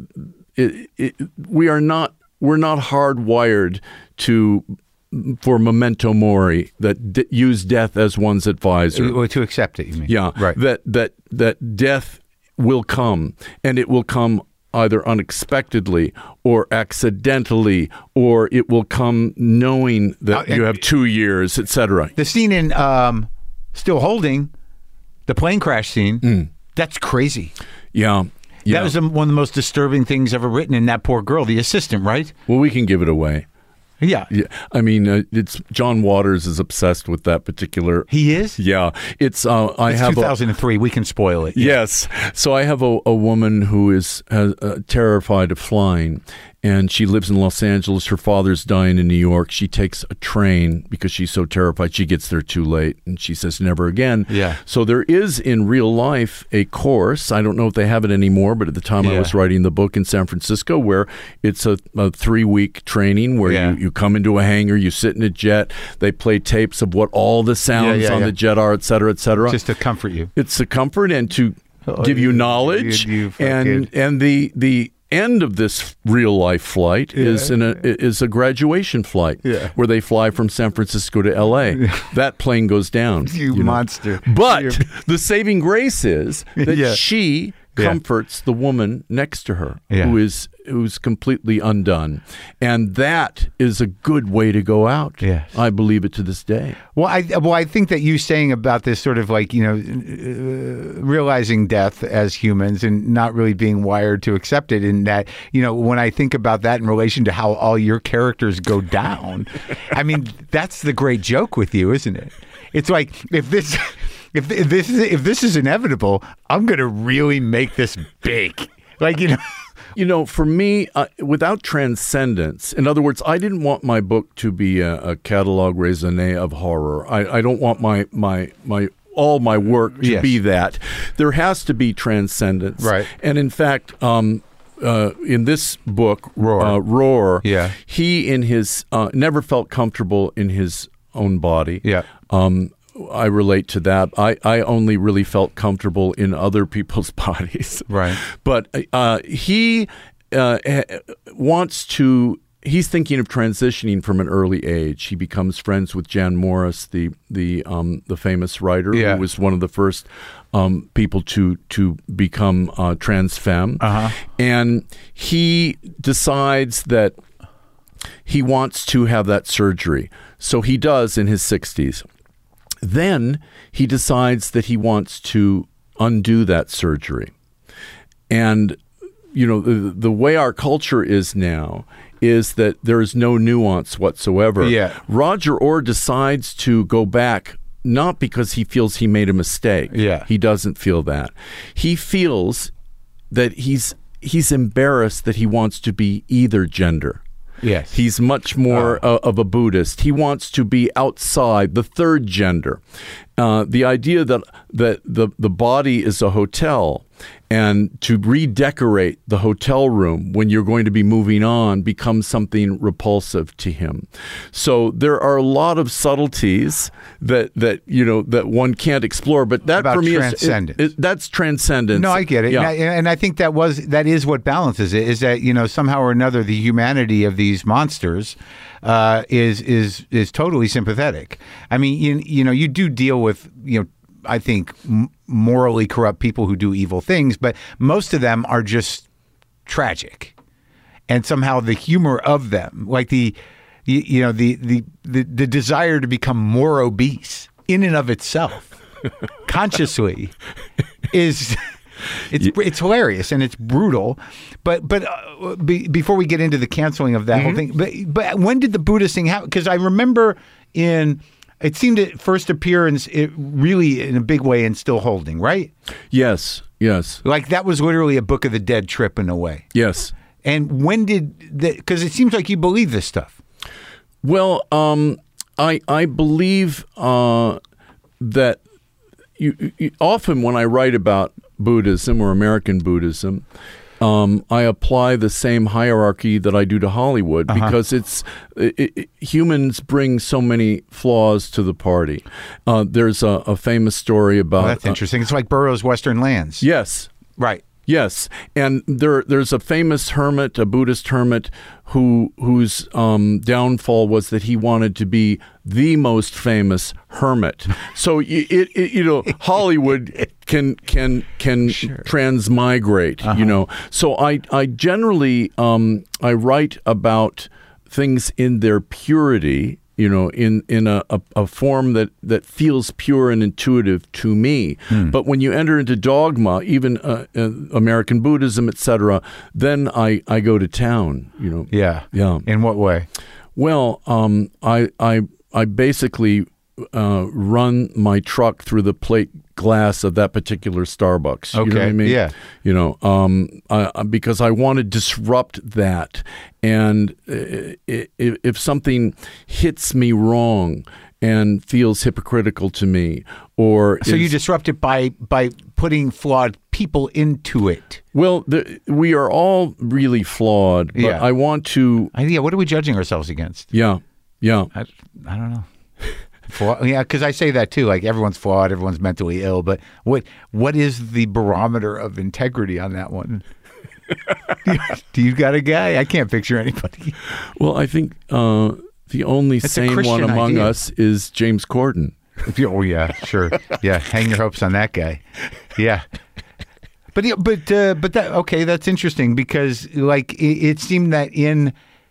Speaker 2: it, it, we are not we're not hardwired to for memento mori that d- use death as one's advisor.
Speaker 1: Or to accept it, you mean?
Speaker 2: Yeah,
Speaker 1: Right.
Speaker 2: That that that death will come, and it will come either unexpectedly or accidentally, or it will come knowing that
Speaker 1: Uh,
Speaker 2: you have two years, et cetera.
Speaker 1: The scene in um, Still Holding, the plane crash scene, that's crazy.
Speaker 2: Yeah, yeah.
Speaker 1: That was the, one of the most disturbing things ever written in that poor girl, the assistant, right?
Speaker 2: Well, we can give it away.
Speaker 1: Yeah.
Speaker 2: Yeah, I mean, uh, it's John Waters is obsessed with that particular.
Speaker 1: He is?
Speaker 2: Yeah, it's. Uh, I
Speaker 1: It's
Speaker 2: have.
Speaker 1: two thousand three. We can spoil it.
Speaker 2: Yes. So I have a, a woman who is uh, uh, terrified of flying, and she lives in Los Angeles. Her father's dying in New York. She takes a train because she's so terrified. She gets there too late, and she says never again.
Speaker 1: Yeah.
Speaker 2: So there is in real life a course. I don't know if they have it anymore, but at the time
Speaker 1: Yeah.
Speaker 2: I was writing the book in San Francisco, where it's a, a three-week training where
Speaker 1: Yeah.
Speaker 2: you, you come into a hangar, you sit in a jet, they play tapes of what all the sounds
Speaker 1: Yeah, yeah,
Speaker 2: on
Speaker 1: yeah.
Speaker 2: the jet are, et cetera, et cetera.
Speaker 1: Just to comfort you.
Speaker 2: It's a comfort and to
Speaker 1: Oh,
Speaker 2: give you
Speaker 1: you-
Speaker 2: knowledge.
Speaker 1: you- you
Speaker 2: and
Speaker 1: fucking-
Speaker 2: and the the end of this real life flight is in a is a graduation flight
Speaker 1: Yeah.
Speaker 2: where they fly from San Francisco to L A. That plane goes down.
Speaker 1: You,
Speaker 2: know.
Speaker 1: monster.
Speaker 2: But
Speaker 1: You're-
Speaker 2: the saving grace is that
Speaker 1: Yeah.
Speaker 2: she
Speaker 1: Yeah.
Speaker 2: comforts the woman next to her,
Speaker 1: Yeah.
Speaker 2: who is who's completely undone, and that is a good way to go out.
Speaker 1: Yes.
Speaker 2: I believe it to this day.
Speaker 1: Well, I well, I think that you saying about this sort of like, you know, uh, realizing death as humans and not really being wired to accept it, and that, you know, when I think about that in relation to how all your characters go down, I mean, that's the great joke with you, isn't it? It's like, if this if, if this is if this is inevitable, I'm going to really make this big. Like, you know.
Speaker 2: You know, for me, uh, without transcendence, in other words, I didn't want my book to be a, a catalogue raisonné of horror. I, I don't want my my my all my work to
Speaker 1: Yes.
Speaker 2: be that. There has to be transcendence,
Speaker 1: Right.
Speaker 2: And in fact, um, uh, in this book,
Speaker 1: Roar.
Speaker 2: uh, Roar,
Speaker 1: Yeah.
Speaker 2: he in his uh, never felt comfortable in his own body.
Speaker 1: Yeah.
Speaker 2: Um, I relate to that. I, I only really felt comfortable in other people's bodies.
Speaker 1: Right.
Speaker 2: But uh, he uh, ha- wants to, he's thinking of transitioning from an early age. He becomes friends with Jan Morris, the the um, the famous writer,
Speaker 1: Yeah.
Speaker 2: who was one of the first um, people to, to become uh, trans femme.
Speaker 1: Uh-huh.
Speaker 2: And he decides that he wants to have that surgery. So he does in his sixties. Then he decides that he wants to undo that surgery. And, you know, the, the way our culture is now is that there is no nuance whatsoever.
Speaker 1: Yeah.
Speaker 2: Roger Orr decides to go back not because he feels he made a mistake.
Speaker 1: Yeah.
Speaker 2: He doesn't feel that. He feels that he's he's embarrassed that he wants to be either gender.
Speaker 1: Yes.
Speaker 2: He's much more uh, of a Buddhist. He wants to be outside, the third gender. Uh, the idea that that the, the body is a hotel, and to redecorate the hotel room when you're going to be moving on becomes something repulsive to him. So there are a lot of subtleties that, that you know that one can't explore. But that
Speaker 1: About
Speaker 2: for me
Speaker 1: transcendence.
Speaker 2: is it, it, that's transcendence.
Speaker 1: No, I get it,
Speaker 2: Yeah.
Speaker 1: and, I, and I think that was that is what balances it. Is that, you know, somehow or another the humanity of these monsters uh, is is is totally sympathetic. I mean, you you know, you do deal with, you know, I think m- morally corrupt people who do evil things, but most of them are just tragic, and somehow the humor of them, like the you, you know the, the the the desire to become more obese in and of itself, consciously, is. It's it's hilarious and it's brutal, but but uh, be, before we get into the canceling of that whole thing, but but when did the Buddhist thing happen? Because I remember in it seemed to first appear in it really in a big way in Still Holding, right?
Speaker 2: Yes, yes,
Speaker 1: Like that was literally a Book of the Dead trip in a way.
Speaker 2: yes.
Speaker 1: And when did that? Because it seems like you believe this stuff.
Speaker 2: Well, um, I I believe uh, that you, you, often when I write about Buddhism or American Buddhism, um, I apply the same hierarchy that I do to Hollywood
Speaker 1: Uh-huh.
Speaker 2: because it's it, it, humans bring so many flaws to the party. Uh, there's a, a famous story about
Speaker 1: Well, that's
Speaker 2: uh,
Speaker 1: interesting. It's like Burroughs' Western Lands.
Speaker 2: yes.
Speaker 1: Right.
Speaker 2: Yes, and there there's a famous hermit, a Buddhist hermit, who whose um, downfall was that he wanted to be the most famous hermit. So it, it, it you know Hollywood can can can transmigrate.
Speaker 1: Uh-huh.
Speaker 2: You know, so I I generally um, I write about things in their purity. You know, in in a, a, a form that, that feels pure and intuitive to me.
Speaker 1: Hmm.
Speaker 2: But when you enter into dogma, even uh, uh, American Buddhism, et cetera, then I, I go to town. You know.
Speaker 1: Yeah.
Speaker 2: Yeah.
Speaker 1: In what way?
Speaker 2: Well, um, I I I basically uh, run my truck through the plate glass of that particular Starbucks. You
Speaker 1: Okay,
Speaker 2: know what I mean?
Speaker 1: yeah.
Speaker 2: You know, um, uh, because I want to disrupt that. And if, if something hits me wrong and feels hypocritical to me, or
Speaker 1: So
Speaker 2: is,
Speaker 1: you disrupt it by by putting flawed people into it.
Speaker 2: well, the, we are all really flawed, but
Speaker 1: Yeah.
Speaker 2: I want to,
Speaker 1: I, yeah, what are we judging ourselves against?
Speaker 2: yeah, yeah.
Speaker 1: I, I don't know. Flaw, yeah, because I say that too. Like everyone's flawed, everyone's mentally ill. But what what is the barometer of integrity on that one? Do you got a guy? I can't picture anybody.
Speaker 2: Well, I think uh, the only
Speaker 1: It's a
Speaker 2: sane
Speaker 1: Christian
Speaker 2: one among
Speaker 1: idea.
Speaker 2: us is James Corden.
Speaker 1: Oh yeah, sure. Yeah, hang your hopes on that guy. Yeah. But yeah, but uh, but that okay, that's interesting because like it, it seemed that in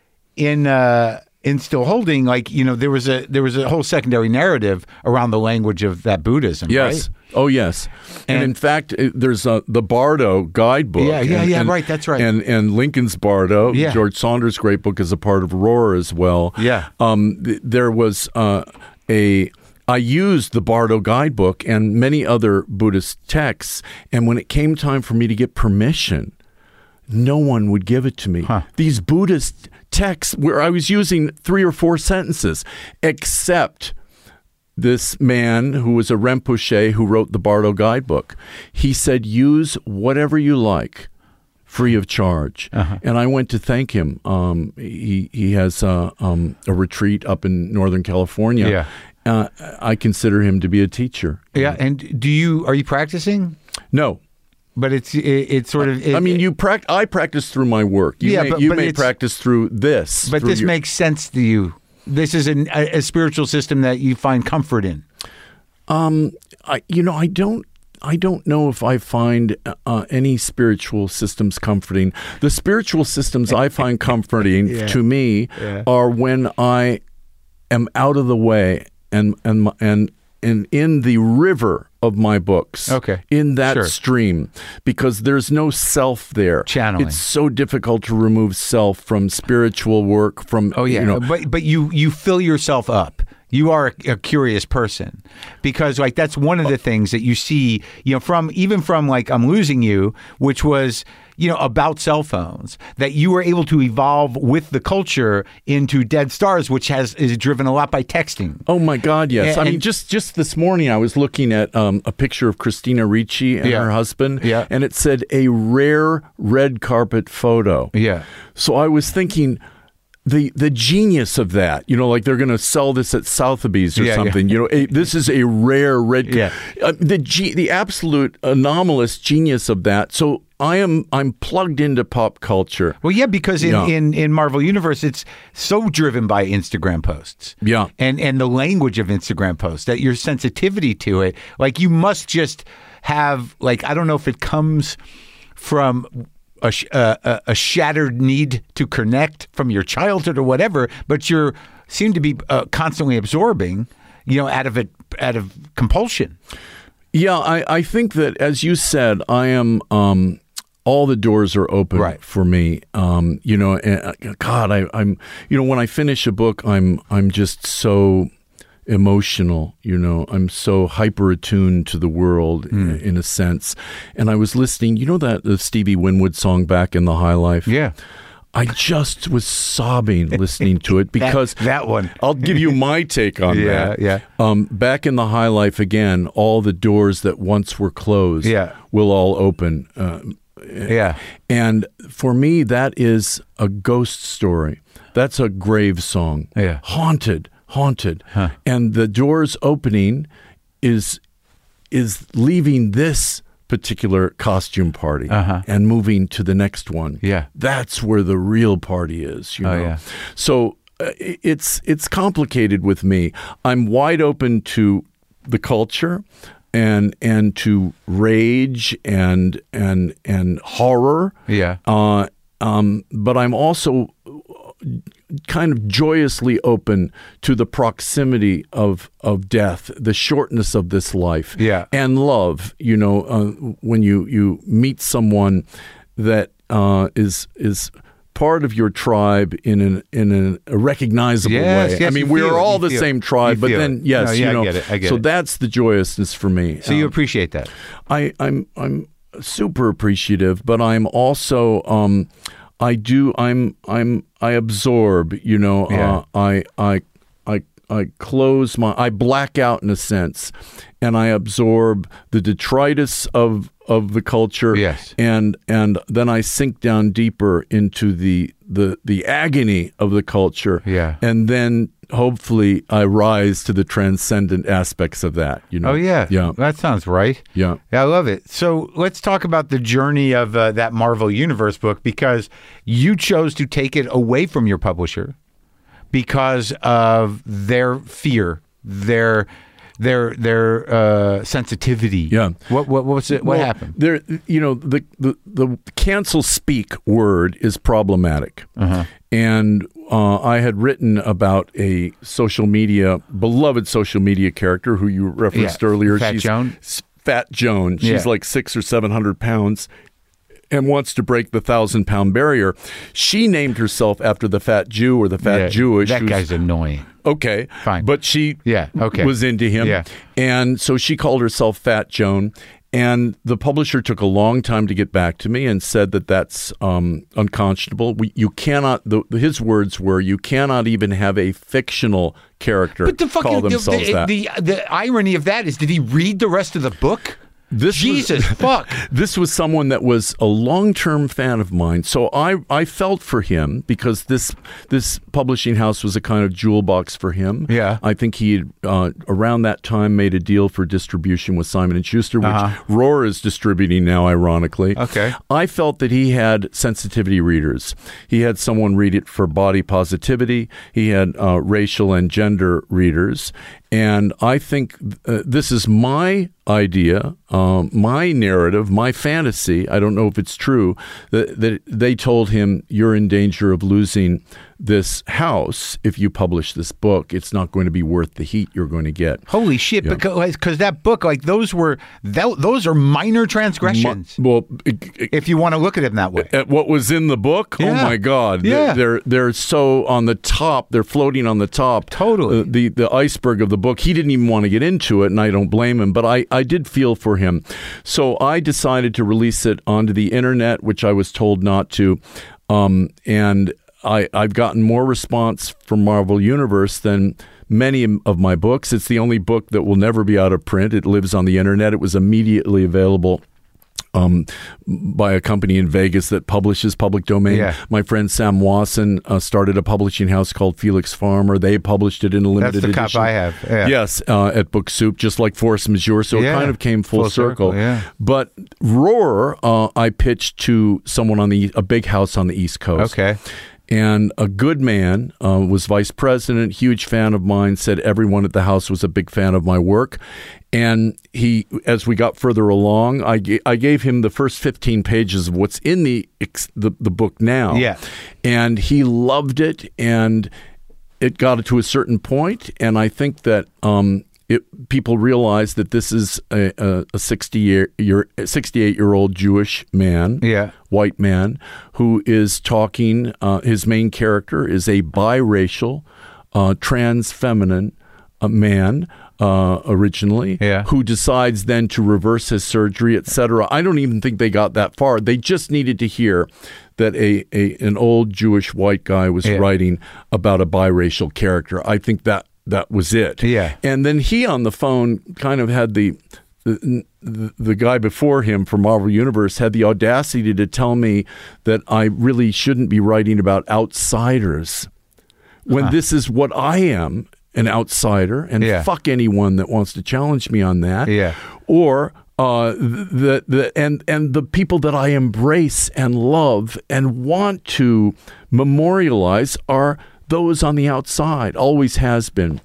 Speaker 1: in uh, in Still Holding, like you know, there was a there was a whole secondary narrative around the language of that Buddhism.
Speaker 2: Yes.
Speaker 1: Right?
Speaker 2: Oh, yes. And,
Speaker 1: And-
Speaker 2: in fact, it- there's uh, the Bardo guidebook.
Speaker 1: Yeah, yeah,
Speaker 2: and,
Speaker 1: yeah,
Speaker 2: and-
Speaker 1: right, that's right.
Speaker 2: And and Lincoln's Bardo,
Speaker 1: Yeah.
Speaker 2: George Saunders' great book, is a part of Roar as well.
Speaker 1: Yeah.
Speaker 2: Um, th- there was uh, a. I used the Bardo guidebook and many other Buddhist texts, and when it came time for me to get permission, no one would give it to me.
Speaker 1: Huh.
Speaker 2: These Buddhist texts where I was using three or four sentences, except this man who was a Rinpoche who wrote the Bardo guidebook. He said, use whatever you like, free of charge.
Speaker 1: Uh-huh.
Speaker 2: And I went to thank him. Um, he, he has uh, um, a retreat up in Northern California.
Speaker 1: Yeah.
Speaker 2: Uh, I consider him to be a teacher.
Speaker 1: Yeah, and do you are you practicing?
Speaker 2: No.
Speaker 1: But it's it, it's sort of. It,
Speaker 2: I mean, you prac- I practice through my work. You
Speaker 1: Yeah,
Speaker 2: may,
Speaker 1: but-
Speaker 2: you
Speaker 1: but
Speaker 2: may
Speaker 1: it's-
Speaker 2: practice through this.
Speaker 1: But
Speaker 2: through
Speaker 1: this
Speaker 2: your-
Speaker 1: makes sense to you. This is an, a, a spiritual system that you find comfort in.
Speaker 2: Um, I, you know, I don't. I don't know if I find uh, any spiritual systems comforting. The spiritual systems I find comforting
Speaker 1: Yeah.
Speaker 2: to me
Speaker 1: Yeah.
Speaker 2: are when I am out of the way and and and and in the river of my books.
Speaker 1: Okay.
Speaker 2: In that
Speaker 1: Sure.
Speaker 2: stream, because there's no self there.
Speaker 1: Channeling.
Speaker 2: It's so difficult to remove self from spiritual work. From
Speaker 1: Oh yeah,
Speaker 2: you know,
Speaker 1: but but you you fill yourself up. You are a, a curious person because like that's one of the things that you see, you know, from even from like I'm Losing You, which was, you know, about cell phones, that you were able to evolve with the culture into Dead Stars, which has is driven a lot by texting.
Speaker 2: Oh my God! Yes,
Speaker 1: And-
Speaker 2: I mean
Speaker 1: and-
Speaker 2: just just this morning I was looking at um, a picture of Christina Ricci and
Speaker 1: Yeah.
Speaker 2: her husband,
Speaker 1: Yeah.
Speaker 2: and it said a rare red carpet photo.
Speaker 1: Yeah.
Speaker 2: So I was thinking. The the genius of that, you know, like they're going to sell this at Sotheby's or
Speaker 1: Yeah, yeah.
Speaker 2: something. You know, a, this is a rare red.
Speaker 1: Yeah.
Speaker 2: Uh, the ge- the absolute anomalous genius of that. So I am I'm plugged into pop culture.
Speaker 1: Well, yeah, because in,
Speaker 2: Yeah.
Speaker 1: in, in Marvel Universe, it's so driven by Instagram posts.
Speaker 2: Yeah.
Speaker 1: And and the language of Instagram posts, that your sensitivity to it, like you must just have, like, I don't know if it comes from a, sh- uh, a, a shattered need to connect from your childhood or whatever, but you seem to be uh, constantly absorbing, you know, out of it, out of compulsion.
Speaker 2: Yeah, I, I think that, as you said, I am. Um, all the doors are open
Speaker 1: Right.
Speaker 2: for me. Um, you know, and, uh, God, I, I'm. You know, when I finish a book, I'm. I'm just so emotional. You know, I'm so hyper attuned to the world in, in a sense. And I was listening. You know that the Stevie Winwood song "Back in the High Life."
Speaker 1: Yeah.
Speaker 2: I just was sobbing listening to it because
Speaker 1: That, that one.
Speaker 2: I'll give you my take on
Speaker 1: Yeah,
Speaker 2: that.
Speaker 1: yeah.
Speaker 2: Um, back in the high life again, all the doors that once were closed
Speaker 1: Yeah.
Speaker 2: will all open. Uh,
Speaker 1: Yeah.
Speaker 2: and for me, that is a ghost story. That's a grave song.
Speaker 1: Yeah.
Speaker 2: Haunted, haunted. And the doors opening is is leaving this particular costume party
Speaker 1: Uh-huh.
Speaker 2: and moving to the next one.
Speaker 1: Yeah.
Speaker 2: That's where the real party is, you
Speaker 1: Oh,
Speaker 2: know.
Speaker 1: yeah.
Speaker 2: So uh, it's it's complicated with me. I'm wide open to the culture and and to rage and and and horror.
Speaker 1: Yeah.
Speaker 2: Uh, um, but I'm also kind of joyously open to the proximity of of death, the shortness of this life,
Speaker 1: Yeah.
Speaker 2: and love. You know, uh, when you you meet someone that uh, is is part of your tribe in an in an, a recognizable
Speaker 1: Yes,
Speaker 2: way.
Speaker 1: yes,
Speaker 2: I mean,
Speaker 1: you
Speaker 2: we
Speaker 1: feel
Speaker 2: are
Speaker 1: it,
Speaker 2: all
Speaker 1: you
Speaker 2: the
Speaker 1: feel
Speaker 2: same
Speaker 1: it.
Speaker 2: tribe,
Speaker 1: You
Speaker 2: but
Speaker 1: feel
Speaker 2: then
Speaker 1: it.
Speaker 2: yes,
Speaker 1: No,
Speaker 2: you
Speaker 1: yeah, I
Speaker 2: know.
Speaker 1: get it, I get
Speaker 2: so
Speaker 1: it.
Speaker 2: that's the joyousness for me.
Speaker 1: So you
Speaker 2: Um,
Speaker 1: appreciate that.
Speaker 2: I, I'm I'm super appreciative, but I'm also um, I do I'm I'm I absorb. You know,
Speaker 1: Yeah.
Speaker 2: uh, I I I I close my I black out in a sense, and I absorb the detritus of of the culture.
Speaker 1: Yes.
Speaker 2: and and then I sink down deeper into the the the agony of the culture.
Speaker 1: Yeah.
Speaker 2: and then hopefully I rise to the transcendent aspects of that. You know.
Speaker 1: Oh, yeah.
Speaker 2: yeah,
Speaker 1: That sounds right.
Speaker 2: yeah.
Speaker 1: Yeah, I love it. So let's talk about the journey of uh, that Marvel Universe book, because you chose to take it away from your publisher because of their fear, their their their uh, sensitivity.
Speaker 2: Yeah.
Speaker 1: What what what was it? What
Speaker 2: Well,
Speaker 1: happened?
Speaker 2: There, you know, the, the the cancel speak word is problematic,
Speaker 1: Uh-huh.
Speaker 2: and uh, I had written about a social media beloved social media character who you referenced
Speaker 1: Yeah,
Speaker 2: earlier.
Speaker 1: Fat
Speaker 2: She's
Speaker 1: Joan?
Speaker 2: s- Fat Joan. She's
Speaker 1: Yeah.
Speaker 2: like six or seven hundred pounds. And wants to break the thousand pound barrier. She named herself after the Fat Jew or the Fat
Speaker 1: Yeah,
Speaker 2: Jewish.
Speaker 1: That
Speaker 2: who's-
Speaker 1: guy's annoying.
Speaker 2: Okay.
Speaker 1: Fine.
Speaker 2: But she
Speaker 1: Yeah, okay.
Speaker 2: was into him.
Speaker 1: Yeah.
Speaker 2: And so she called herself Fat Joan. And the publisher took a long time to get back to me and said that that's um, unconscionable. We, you cannot, the, his words were, you cannot even have a fictional character
Speaker 1: But the fucking
Speaker 2: call
Speaker 1: the,
Speaker 2: themselves
Speaker 1: the,
Speaker 2: that.
Speaker 1: the the irony of that is, did he read the rest of the book?
Speaker 2: This
Speaker 1: Jesus
Speaker 2: was,
Speaker 1: fuck.
Speaker 2: This was someone that was a long-term fan of mine, so I, I felt for him because this this publishing house was a kind of jewel box for him.
Speaker 1: Yeah.
Speaker 2: I think he had uh, around that time made a deal for distribution with Simon and Schuster, which
Speaker 1: Uh-huh.
Speaker 2: Roar is distributing now, ironically.
Speaker 1: Okay.
Speaker 2: I felt that he had sensitivity readers. He had someone read it for body positivity. He had uh, racial and gender readers. And I think uh, this is my idea, um, my narrative, my fantasy. I don't know if it's true that, that they told him, you're in danger of losing this house if you publish this book. It's not going to be worth the heat you're going to get.
Speaker 1: Holy shit!
Speaker 2: Yeah.
Speaker 1: Because because that book, like those were that, those are minor transgressions.
Speaker 2: My, well, it, it,
Speaker 1: if you want to look at it in that way.
Speaker 2: at what was in the book,
Speaker 1: Yeah.
Speaker 2: oh my God,
Speaker 1: Yeah.
Speaker 2: they're, they're they're so on the top. They're floating on the top.
Speaker 1: Totally.
Speaker 2: Uh, the the iceberg of the book. He didn't even want to get into it, and I don't blame him. But I I did feel for him, so I decided to release it onto the internet, which I was told not to, um, and I I've gotten more response from Marvel Universe than many of my books. It's the only book that will never be out of print. It lives on the internet. It was immediately available Um, by a company in Vegas that publishes public domain.
Speaker 1: Yeah.
Speaker 2: My friend Sam Wasson uh, started a publishing house called Felix Farmer. They published it in a limited
Speaker 1: That's the
Speaker 2: edition.
Speaker 1: cop I have. Yeah.
Speaker 2: Yes, uh, at Book Soup, just like Force Majeure. So
Speaker 1: Yeah.
Speaker 2: it kind of came full,
Speaker 1: Full circle,
Speaker 2: circle.
Speaker 1: yeah.
Speaker 2: But Roar, uh, I pitched to someone on the a big house on the East Coast.
Speaker 1: Okay.
Speaker 2: And a good man uh, was vice president, huge fan of mine, said everyone at the house was a big fan of my work. And he, as we got further along, I, ga- I gave him the first fifteen pages of what's in the, ex- the the book now.
Speaker 1: Yeah. And
Speaker 2: he loved it, and it got to a certain point, and I think that um, it, people realize that this is a, a, a sixty year, year, sixty-eight year old Jewish man,
Speaker 1: Yeah.
Speaker 2: white man, who is talking. Uh, his main character is a biracial, uh, trans feminine uh, man. Uh, originally,
Speaker 1: Yeah.
Speaker 2: who decides then to reverse his surgery, et cetera. I don't even think they got that far. They just needed to hear that a, a an old Jewish white guy was
Speaker 1: Yeah.
Speaker 2: writing about a biracial character. I think that that was it.
Speaker 1: Yeah.
Speaker 2: And then he on the phone kind of had the the, the, the guy before him from Marvel Universe had the audacity to tell me that I really shouldn't be writing about outsiders when
Speaker 1: Huh.
Speaker 2: this is what I am. An outsider, and
Speaker 1: Yeah.
Speaker 2: fuck anyone that wants to challenge me on that.
Speaker 1: Yeah.
Speaker 2: Or uh, the the and and the people that I embrace and love and want to memorialize are those on the outside. Always has been.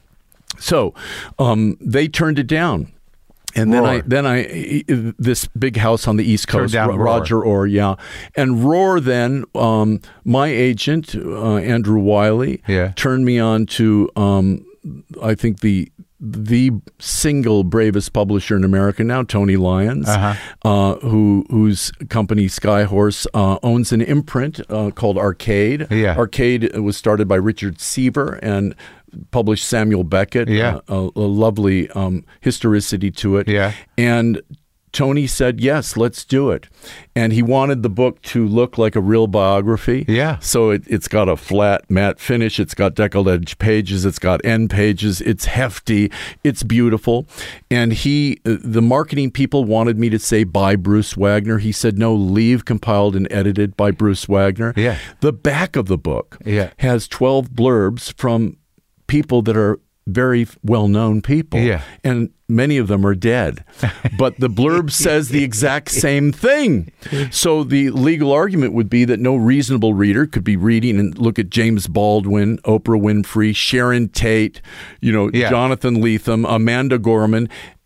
Speaker 2: So um, they turned it down. And then
Speaker 1: Roar.
Speaker 2: I, then I, this big house on the East Coast,
Speaker 1: down
Speaker 2: Ro-
Speaker 1: Roar.
Speaker 2: Roger Orr, yeah, and Roar. Then um, my agent, uh, Andrew Wiley,
Speaker 1: Yeah.
Speaker 2: turned me on to, um, I think the the single bravest publisher in America now, Tony Lyons,
Speaker 1: Uh-huh.
Speaker 2: uh, who whose company Skyhorse uh, owns an imprint uh, called Arcade.
Speaker 1: Yeah.
Speaker 2: Arcade was started by Richard Seaver and published Samuel Beckett.
Speaker 1: Yeah.
Speaker 2: Uh, a, a lovely um, historicity to it.
Speaker 1: Yeah.
Speaker 2: And Tony said, yes, let's do it. And he wanted the book to look like a real biography.
Speaker 1: Yeah.
Speaker 2: So it, it's got a flat matte finish. It's got deckled edge pages. It's got end pages. It's hefty. It's beautiful. And he, the marketing people wanted me to say by Bruce Wagner. He said, no, leave compiled and edited by Bruce Wagner.
Speaker 1: Yeah.
Speaker 2: The back of the book
Speaker 1: Yeah.
Speaker 2: has twelve blurbs from people that are very well-known people.
Speaker 1: Yeah.
Speaker 2: And many of them are dead. But the blurb says the exact same thing. So the legal argument would be that no reasonable reader could be reading and look at James Baldwin, Oprah Winfrey, Sharon Tate, you know,
Speaker 1: Yeah.
Speaker 2: Jonathan Lethem, Amanda Gorman,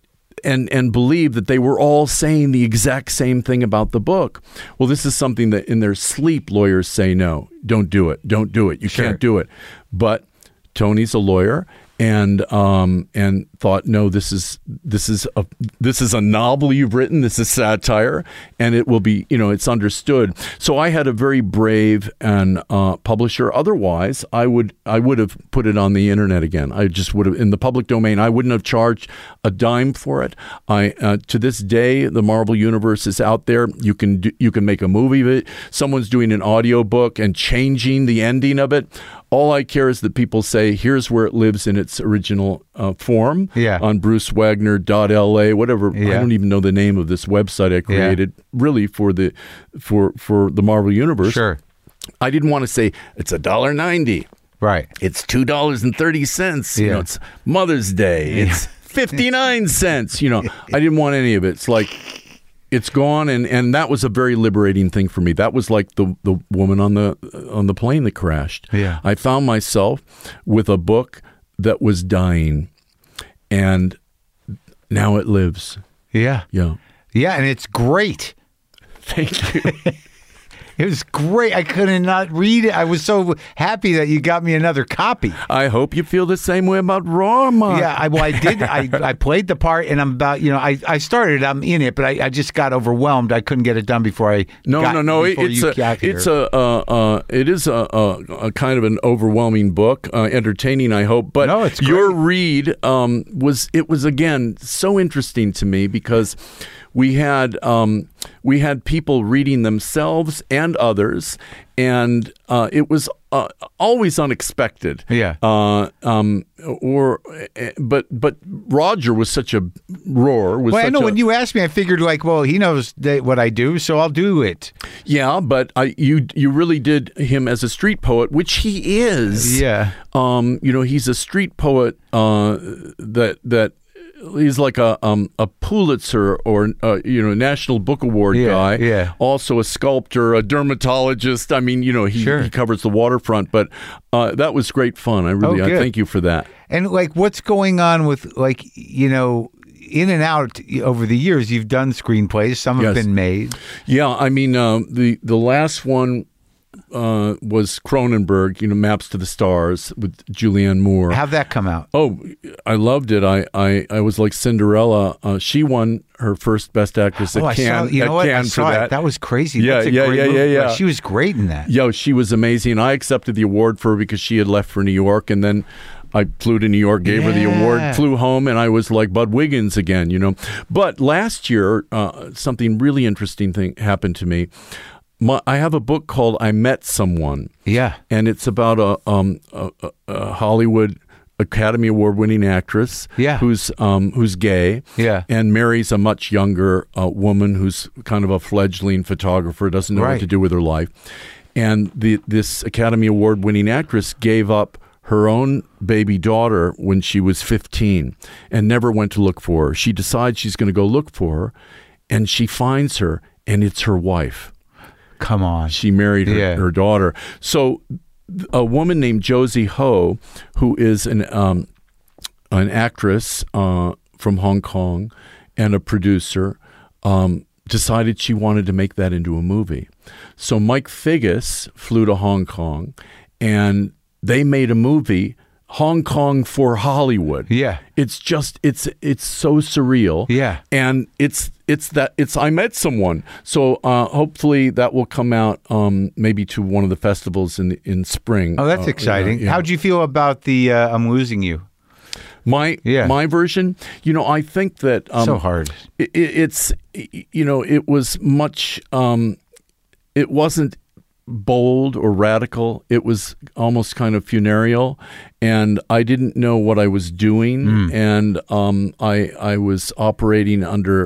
Speaker 2: and and believe that they were all saying the exact same thing about the book. Well, this is something that in their sleep lawyers say, no, don't do it. Don't do it. You
Speaker 1: Sure.
Speaker 2: can't do it. But Tony's a lawyer. And um and thought, no, this is this is a this is a novel you've written. This is satire, and it will be, you know, it's understood. So I had a very brave and uh, publisher. Otherwise, I would I would have put it on the internet again. I just would have in the public domain. I wouldn't have charged a dime for it. I uh, to this day, the Marvel Universe is out there. You can do, you can make a movie of it. Someone's doing an audio book and changing the ending of it. All I care is that people say, here's where it lives in its original uh, form
Speaker 1: Yeah.
Speaker 2: on bruce wagner dot L A, whatever.
Speaker 1: Yeah.
Speaker 2: I don't even know the name of this website I created really for the for for the Marvel Universe.
Speaker 1: Sure.
Speaker 2: I didn't want to say it's a dollar ninety.
Speaker 1: Right.
Speaker 2: It's two dollars and thirty cents. You
Speaker 1: Yeah.
Speaker 2: know, it's Mother's Day. It's fifty-nine cents. You know, I didn't want any of it. It's like it's gone, and, and that was a very liberating thing for me. That was like the the woman on the on the plane that crashed.
Speaker 1: Yeah.
Speaker 2: I found myself with a book that was dying, and now it lives.
Speaker 1: Yeah.
Speaker 2: Yeah.
Speaker 1: Yeah, and it's great.
Speaker 2: Thank you.
Speaker 1: It was great. I couldn't not read it. I was so happy that you got me another copy.
Speaker 2: I hope you feel the same way about Raw, Mark.
Speaker 1: Yeah, I, well, I did. I, I played the part, and I'm about, you know, I, I started, I'm in it, but I, I just got overwhelmed. I couldn't get it done before I
Speaker 2: No,
Speaker 1: got,
Speaker 2: no, no. It,
Speaker 1: before
Speaker 2: it's
Speaker 1: you
Speaker 2: a,
Speaker 1: got here.
Speaker 2: it's a, uh, uh, it is a, a, a kind of an overwhelming book, uh, entertaining, I hope. But
Speaker 1: No, it's
Speaker 2: your
Speaker 1: great.
Speaker 2: read um, was, it was again so interesting to me because we had um, we had people reading themselves and others, and uh, it was uh, always unexpected.
Speaker 1: Yeah.
Speaker 2: Uh, um, or, but but Roger was such a roar. Was
Speaker 1: Well, I
Speaker 2: such
Speaker 1: know
Speaker 2: a,
Speaker 1: when you asked me, I figured like, well, he knows that what I do, so I'll do it.
Speaker 2: Yeah, but I, you you really did him as a street poet, which he is.
Speaker 1: Yeah.
Speaker 2: Um, you know, he's a street poet uh, that that he's like a um, a Pulitzer or uh, you know National Book Award
Speaker 1: Yeah,
Speaker 2: guy.
Speaker 1: yeah.
Speaker 2: Also a sculptor, a dermatologist. I mean, you know, he,
Speaker 1: Sure.
Speaker 2: he covers the waterfront. But uh, that was great fun. I really
Speaker 1: Oh,
Speaker 2: I
Speaker 1: good.
Speaker 2: thank you for that.
Speaker 1: And like, what's going on with like, you know, in and out over the years? You've done screenplays. Some have
Speaker 2: Yes.
Speaker 1: been made.
Speaker 2: Yeah, I mean, uh, the the last one uh, was Cronenberg, you know, Maps to the Stars with Julianne Moore.
Speaker 1: How'd that come out?
Speaker 2: Oh, I loved it. I, I, I was like Cinderella. Uh, she won her first Best Actress
Speaker 1: oh,
Speaker 2: at
Speaker 1: I
Speaker 2: Cannes,
Speaker 1: saw. You
Speaker 2: at
Speaker 1: know what? I
Speaker 2: Cannes for
Speaker 1: saw
Speaker 2: that.
Speaker 1: it. That was crazy.
Speaker 2: Yeah,
Speaker 1: That's a
Speaker 2: yeah,
Speaker 1: great
Speaker 2: yeah,
Speaker 1: movie.
Speaker 2: yeah, yeah.
Speaker 1: Like, she was great in that.
Speaker 2: Yo, she was amazing. I accepted the award for her because she had left for New York, and then I flew to New York, gave her the
Speaker 1: Yeah.
Speaker 2: award, flew home, and I was like Bud Wiggins again, you know. But last year, uh, something really interesting thing happened to me. My, I have a book called I Met Someone.
Speaker 1: Yeah.
Speaker 2: And it's about a, um, a, a, a Hollywood Academy Award winning actress
Speaker 1: Yeah.
Speaker 2: who's um, who's gay
Speaker 1: Yeah.
Speaker 2: and marries a much younger uh, woman who's kind of a fledgling photographer, doesn't know
Speaker 1: Right.
Speaker 2: what to do with her life. And the this Academy Award winning actress gave up her own baby daughter when she was fifteen and never went to look for her. She decides she's going to go look for her, and she finds her, and it's her wife.
Speaker 1: Come on.
Speaker 2: She married her,
Speaker 1: Yeah.
Speaker 2: her daughter. So a woman named Josie Ho, who is an um, an actress uh, from Hong Kong and a producer, um, decided she wanted to make that into a movie. So Mike Figgis flew to Hong Kong, and they made a movie, Hong Kong for Hollywood.
Speaker 1: Yeah.
Speaker 2: It's just it's it's so surreal.
Speaker 1: Yeah.
Speaker 2: And it's it's that it's I met someone. So uh, hopefully that will come out um, maybe to one of the festivals in in spring.
Speaker 1: Oh, that's
Speaker 2: uh,
Speaker 1: exciting.
Speaker 2: yeah, yeah.
Speaker 1: How'd you feel about the uh, I'm Losing You?
Speaker 2: My
Speaker 1: Yeah.
Speaker 2: my version, you know, I think that um,
Speaker 1: So hard.
Speaker 2: It, it's you know, it was much. Um, it wasn't bold or radical. It was almost kind of funereal, and I didn't know what I was doing,
Speaker 1: Mm.
Speaker 2: and um, I I was operating under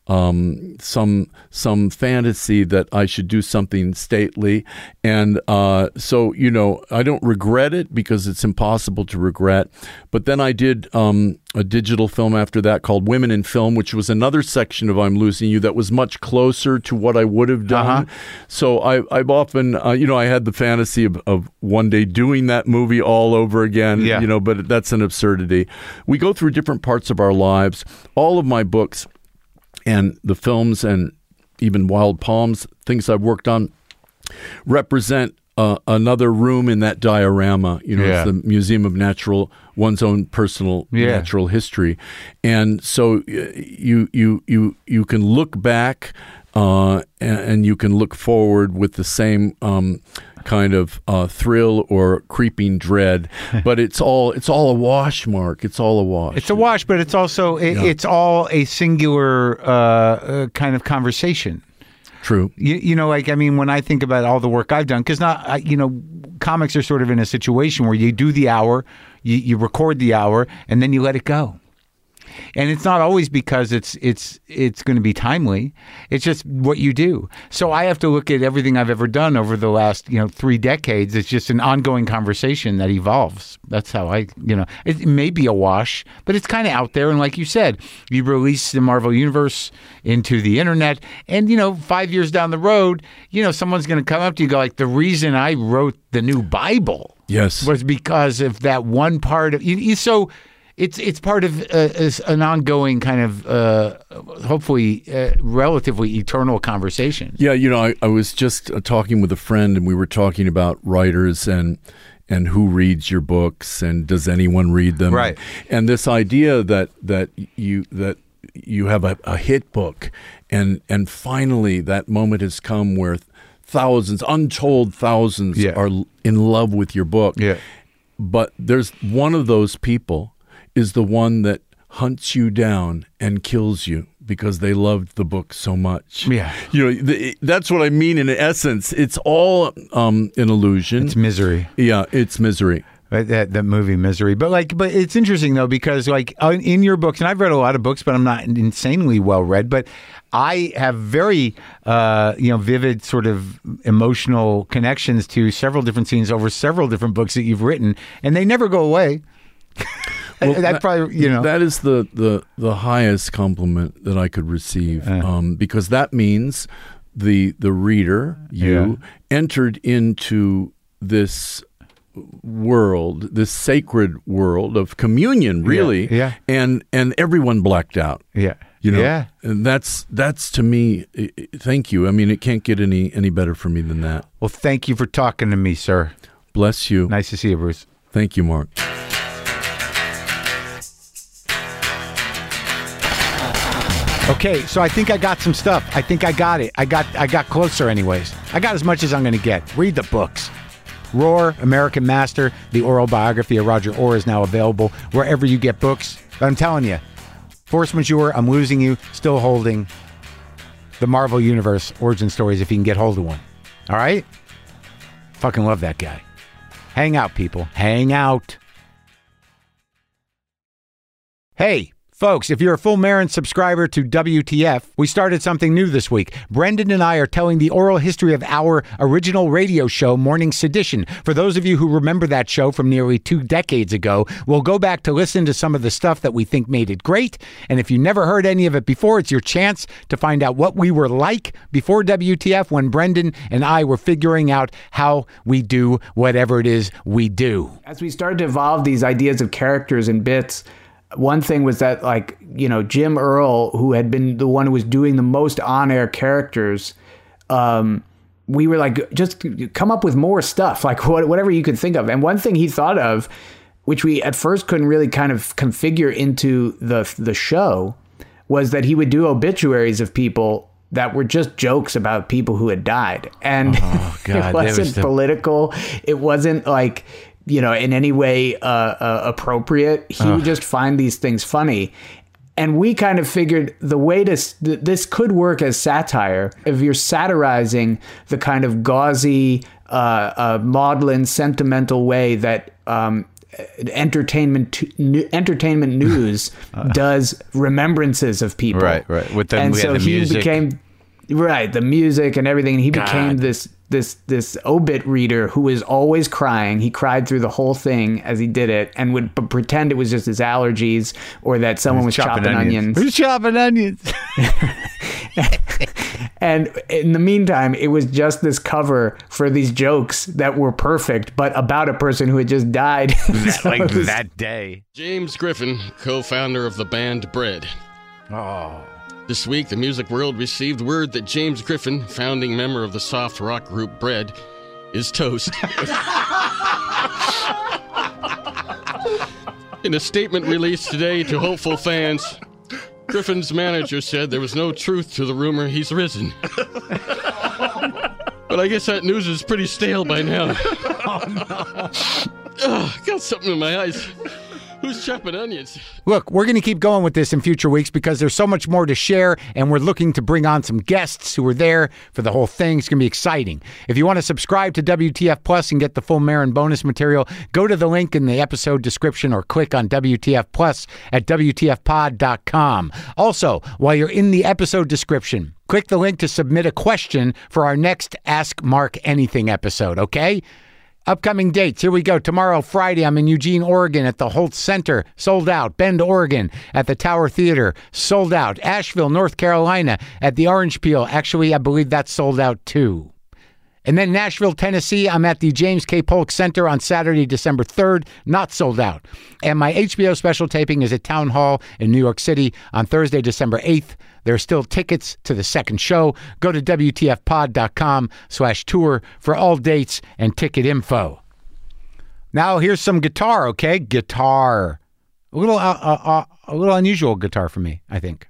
Speaker 2: um, some some fantasy that I should do something stately, and uh, so you know I don't regret it because it's impossible to regret. But then I did um, a digital film after that called Women in Film, which was another section of I'm Losing You that was much closer to what I would have done.
Speaker 1: Uh-huh.
Speaker 2: So I, I've often, uh, you know, I had the fantasy of, of one day doing that movie all over again,
Speaker 1: Yeah.
Speaker 2: you know, but that's an absurdity. We go through different parts of our lives. All of my books and the films and even Wild Palms, things I've worked on, represent uh, another room in that diorama. You know,
Speaker 1: Yeah.
Speaker 2: it's the Museum of Natural, one's own personal
Speaker 1: Yeah.
Speaker 2: natural history, and so uh, you you you you can look back uh, and, and you can look forward with the same. Um, kind of uh, thrill or creeping dread, but it's all it's all a wash, Mark. It's all a wash.
Speaker 1: It's a wash, but it's also it,
Speaker 2: Yeah.
Speaker 1: it's all a singular uh, uh, kind of conversation.
Speaker 2: True.
Speaker 1: You, you know, like I mean, when I think about all the work I've done, because not I, you know, comics are sort of in a situation where you do the hour, you, you record the hour, and then you let it go. And it's not always because it's it's it's going to be timely. It's just what you do. So I have to look at everything I've ever done over the last, you know, three decades. It's just an ongoing conversation that evolves. That's how I, you know, it may be a wash, but it's kind of out there. And like you said, you release the Marvel Universe into the internet, and you know, five years down the road, you know, someone's going to come up to you and go like, the reason I wrote the new Bible
Speaker 2: Yes.
Speaker 1: was because of that one part of you. you so. It's it's part of uh, is an ongoing kind of uh, hopefully uh, relatively eternal conversation.
Speaker 2: Yeah, you know, I, I was just uh, talking with a friend, and we were talking about writers and and who reads your books, and does anyone read them?
Speaker 1: Right.
Speaker 2: And this idea that that you that you have a, a hit book, and and finally that moment has come where thousands, untold thousands,
Speaker 1: Yeah.
Speaker 2: are in love with your book.
Speaker 1: Yeah.
Speaker 2: But there's one of those people is the one that hunts you down and kills you because they loved the book so much.
Speaker 1: Yeah.
Speaker 2: You know, the, that's what I mean in essence. It's all um, an illusion.
Speaker 1: It's misery.
Speaker 2: Yeah, it's misery.
Speaker 1: Right, that that movie Misery. But like, but it's interesting though, because like uh, in your books, and I've read a lot of books, but I'm not insanely well read, but I have very uh, you know vivid sort of emotional connections to several different scenes over several different books that you've written, and they never go away.
Speaker 2: Well,
Speaker 1: that,
Speaker 2: that-
Speaker 1: probably you know
Speaker 2: That is the, the, the highest compliment that I could receive,
Speaker 1: Uh.
Speaker 2: um, because that means the the reader, you, entered into this world, this sacred world of communion, really,
Speaker 1: yeah.
Speaker 2: and and everyone blacked out.
Speaker 1: yeah
Speaker 2: You know,
Speaker 1: yeah.
Speaker 2: and that's that's to me. i- i- Thank you. I mean, it can't get any any better for me than that.
Speaker 1: Well, thank you for talking to me, sir.
Speaker 2: Bless you.
Speaker 1: Nice to see you, Bruce.
Speaker 2: Thank you, Mark.
Speaker 1: Okay, so I think I got some stuff. I think I got it. I got I got closer anyways. I got as much as I'm going to get. Read the books. Roar, American Master, the oral biography of Roger Orr is now available wherever you get books. But I'm telling you, Force Majeure, I'm Losing You, still holding the Marvel Universe origin stories if you can get hold of one. All right? Fucking love that guy. Hang out, people. Hang out. Hey, folks, if you're a Full Marin subscriber to W T F, we started something new this week. Brendan and I are telling the oral history of our original radio show, Morning Sedition. For those of you who remember that show from nearly two decades ago, we'll go back to listen to some of the stuff that we think made it great. And if you never heard any of it before, it's your chance to find out what we were like before W T F when Brendan and I were figuring out how we do whatever it is we do.
Speaker 3: As we started to evolve these ideas of characters and bits, one thing was that, like, you know, Jim Earl, who had been the one who was doing the most on-air characters, um, we were like, just come up with more stuff, like what, whatever you could think of. And one thing he thought of which we at first couldn't really kind of configure into the the show, was that he would do obituaries of people that were just jokes about people who had died. And
Speaker 1: oh, God,
Speaker 3: it wasn't
Speaker 1: was the...
Speaker 3: political. It wasn't like, you know, in any way uh, uh, appropriate. He
Speaker 1: Ugh.
Speaker 3: would just find these things funny. And we kind of figured the way to, th- this could work as satire if you're satirizing the kind of gauzy, uh, uh, maudlin, sentimental way that um, entertainment t- n- entertainment news uh, does remembrances of people.
Speaker 1: Right, right. With the,
Speaker 3: and
Speaker 1: we
Speaker 3: so
Speaker 1: had the
Speaker 3: he
Speaker 1: music.
Speaker 3: became, right, the music and everything. And he
Speaker 1: God.
Speaker 3: became this this this obit reader who was always crying. He cried through the whole thing as he did it, and would b- pretend it was just his allergies or that someone was chopping, chopping onions.
Speaker 1: Who's chopping onions?
Speaker 3: And in the meantime, it was just this cover for these jokes that were perfect, but about a person who had just died.
Speaker 1: That,
Speaker 3: So
Speaker 1: like
Speaker 3: it was-
Speaker 1: that day.
Speaker 4: James Griffin, co-founder of the band Bread.
Speaker 1: Oh.
Speaker 4: This week, the music world received word that James Griffin, founding member of the soft rock group Bread, is toast. In a statement released today to hopeful fans, Griffin's manager said there was no truth to the rumor he's risen. But I guess that news is pretty stale by now.
Speaker 1: Oh, no.
Speaker 4: Ugh, got something in my eyes. Who's chopping onions?
Speaker 1: Look, we're going to keep going with this in future weeks because there's so much more to share, and we're looking to bring on some guests who are there for the whole thing. It's going to be exciting. If you want to subscribe to W T F Plus and get the full Maron bonus material, go to the link in the episode description or click on W T F Plus at W T F pod dot com. Also, while you're in the episode description, click the link to submit a question for our next Ask Mark Anything episode, okay? Upcoming dates. Here we go. Tomorrow, Friday, I'm in Eugene, Oregon at the Holt Center. Sold out. Bend, Oregon at the Tower Theater. Sold out. Asheville, North Carolina at the Orange Peel. Actually, I believe that's sold out too. And then Nashville, Tennessee, I'm at the James K. Polk Center on Saturday, December third. Not sold out. And my H B O special taping is at Town Hall in New York City on Thursday, December eighth. There are still tickets to the second show. Go to W T F pod dot com slash tour for all dates and ticket info. Now here's some guitar, okay? Guitar. A little, uh, uh, uh, a little unusual guitar for me, I think.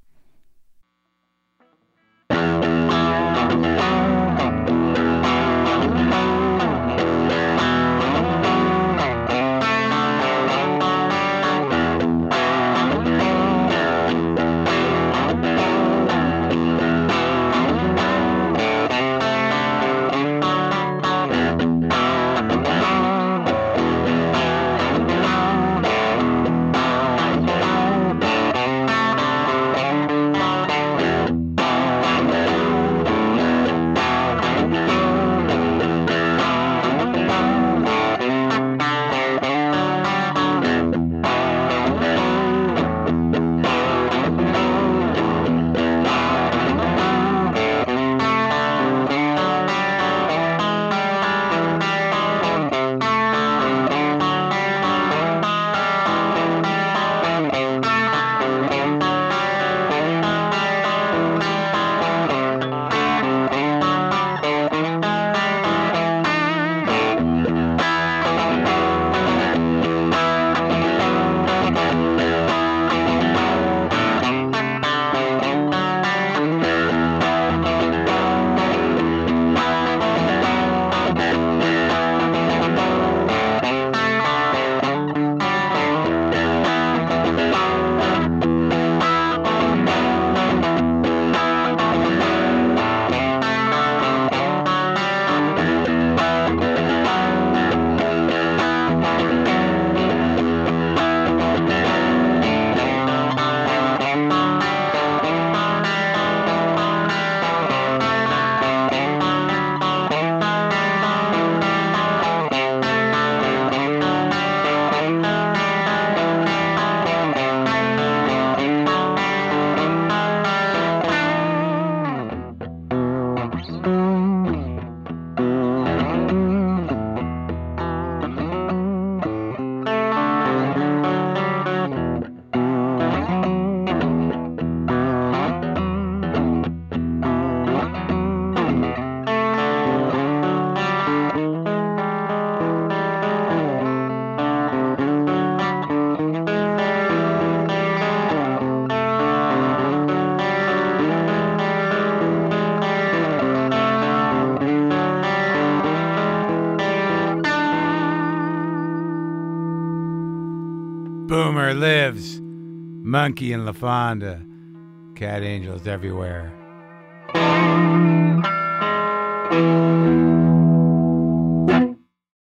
Speaker 1: Boomer lives. Monkey and LaFonda. Cat angels everywhere.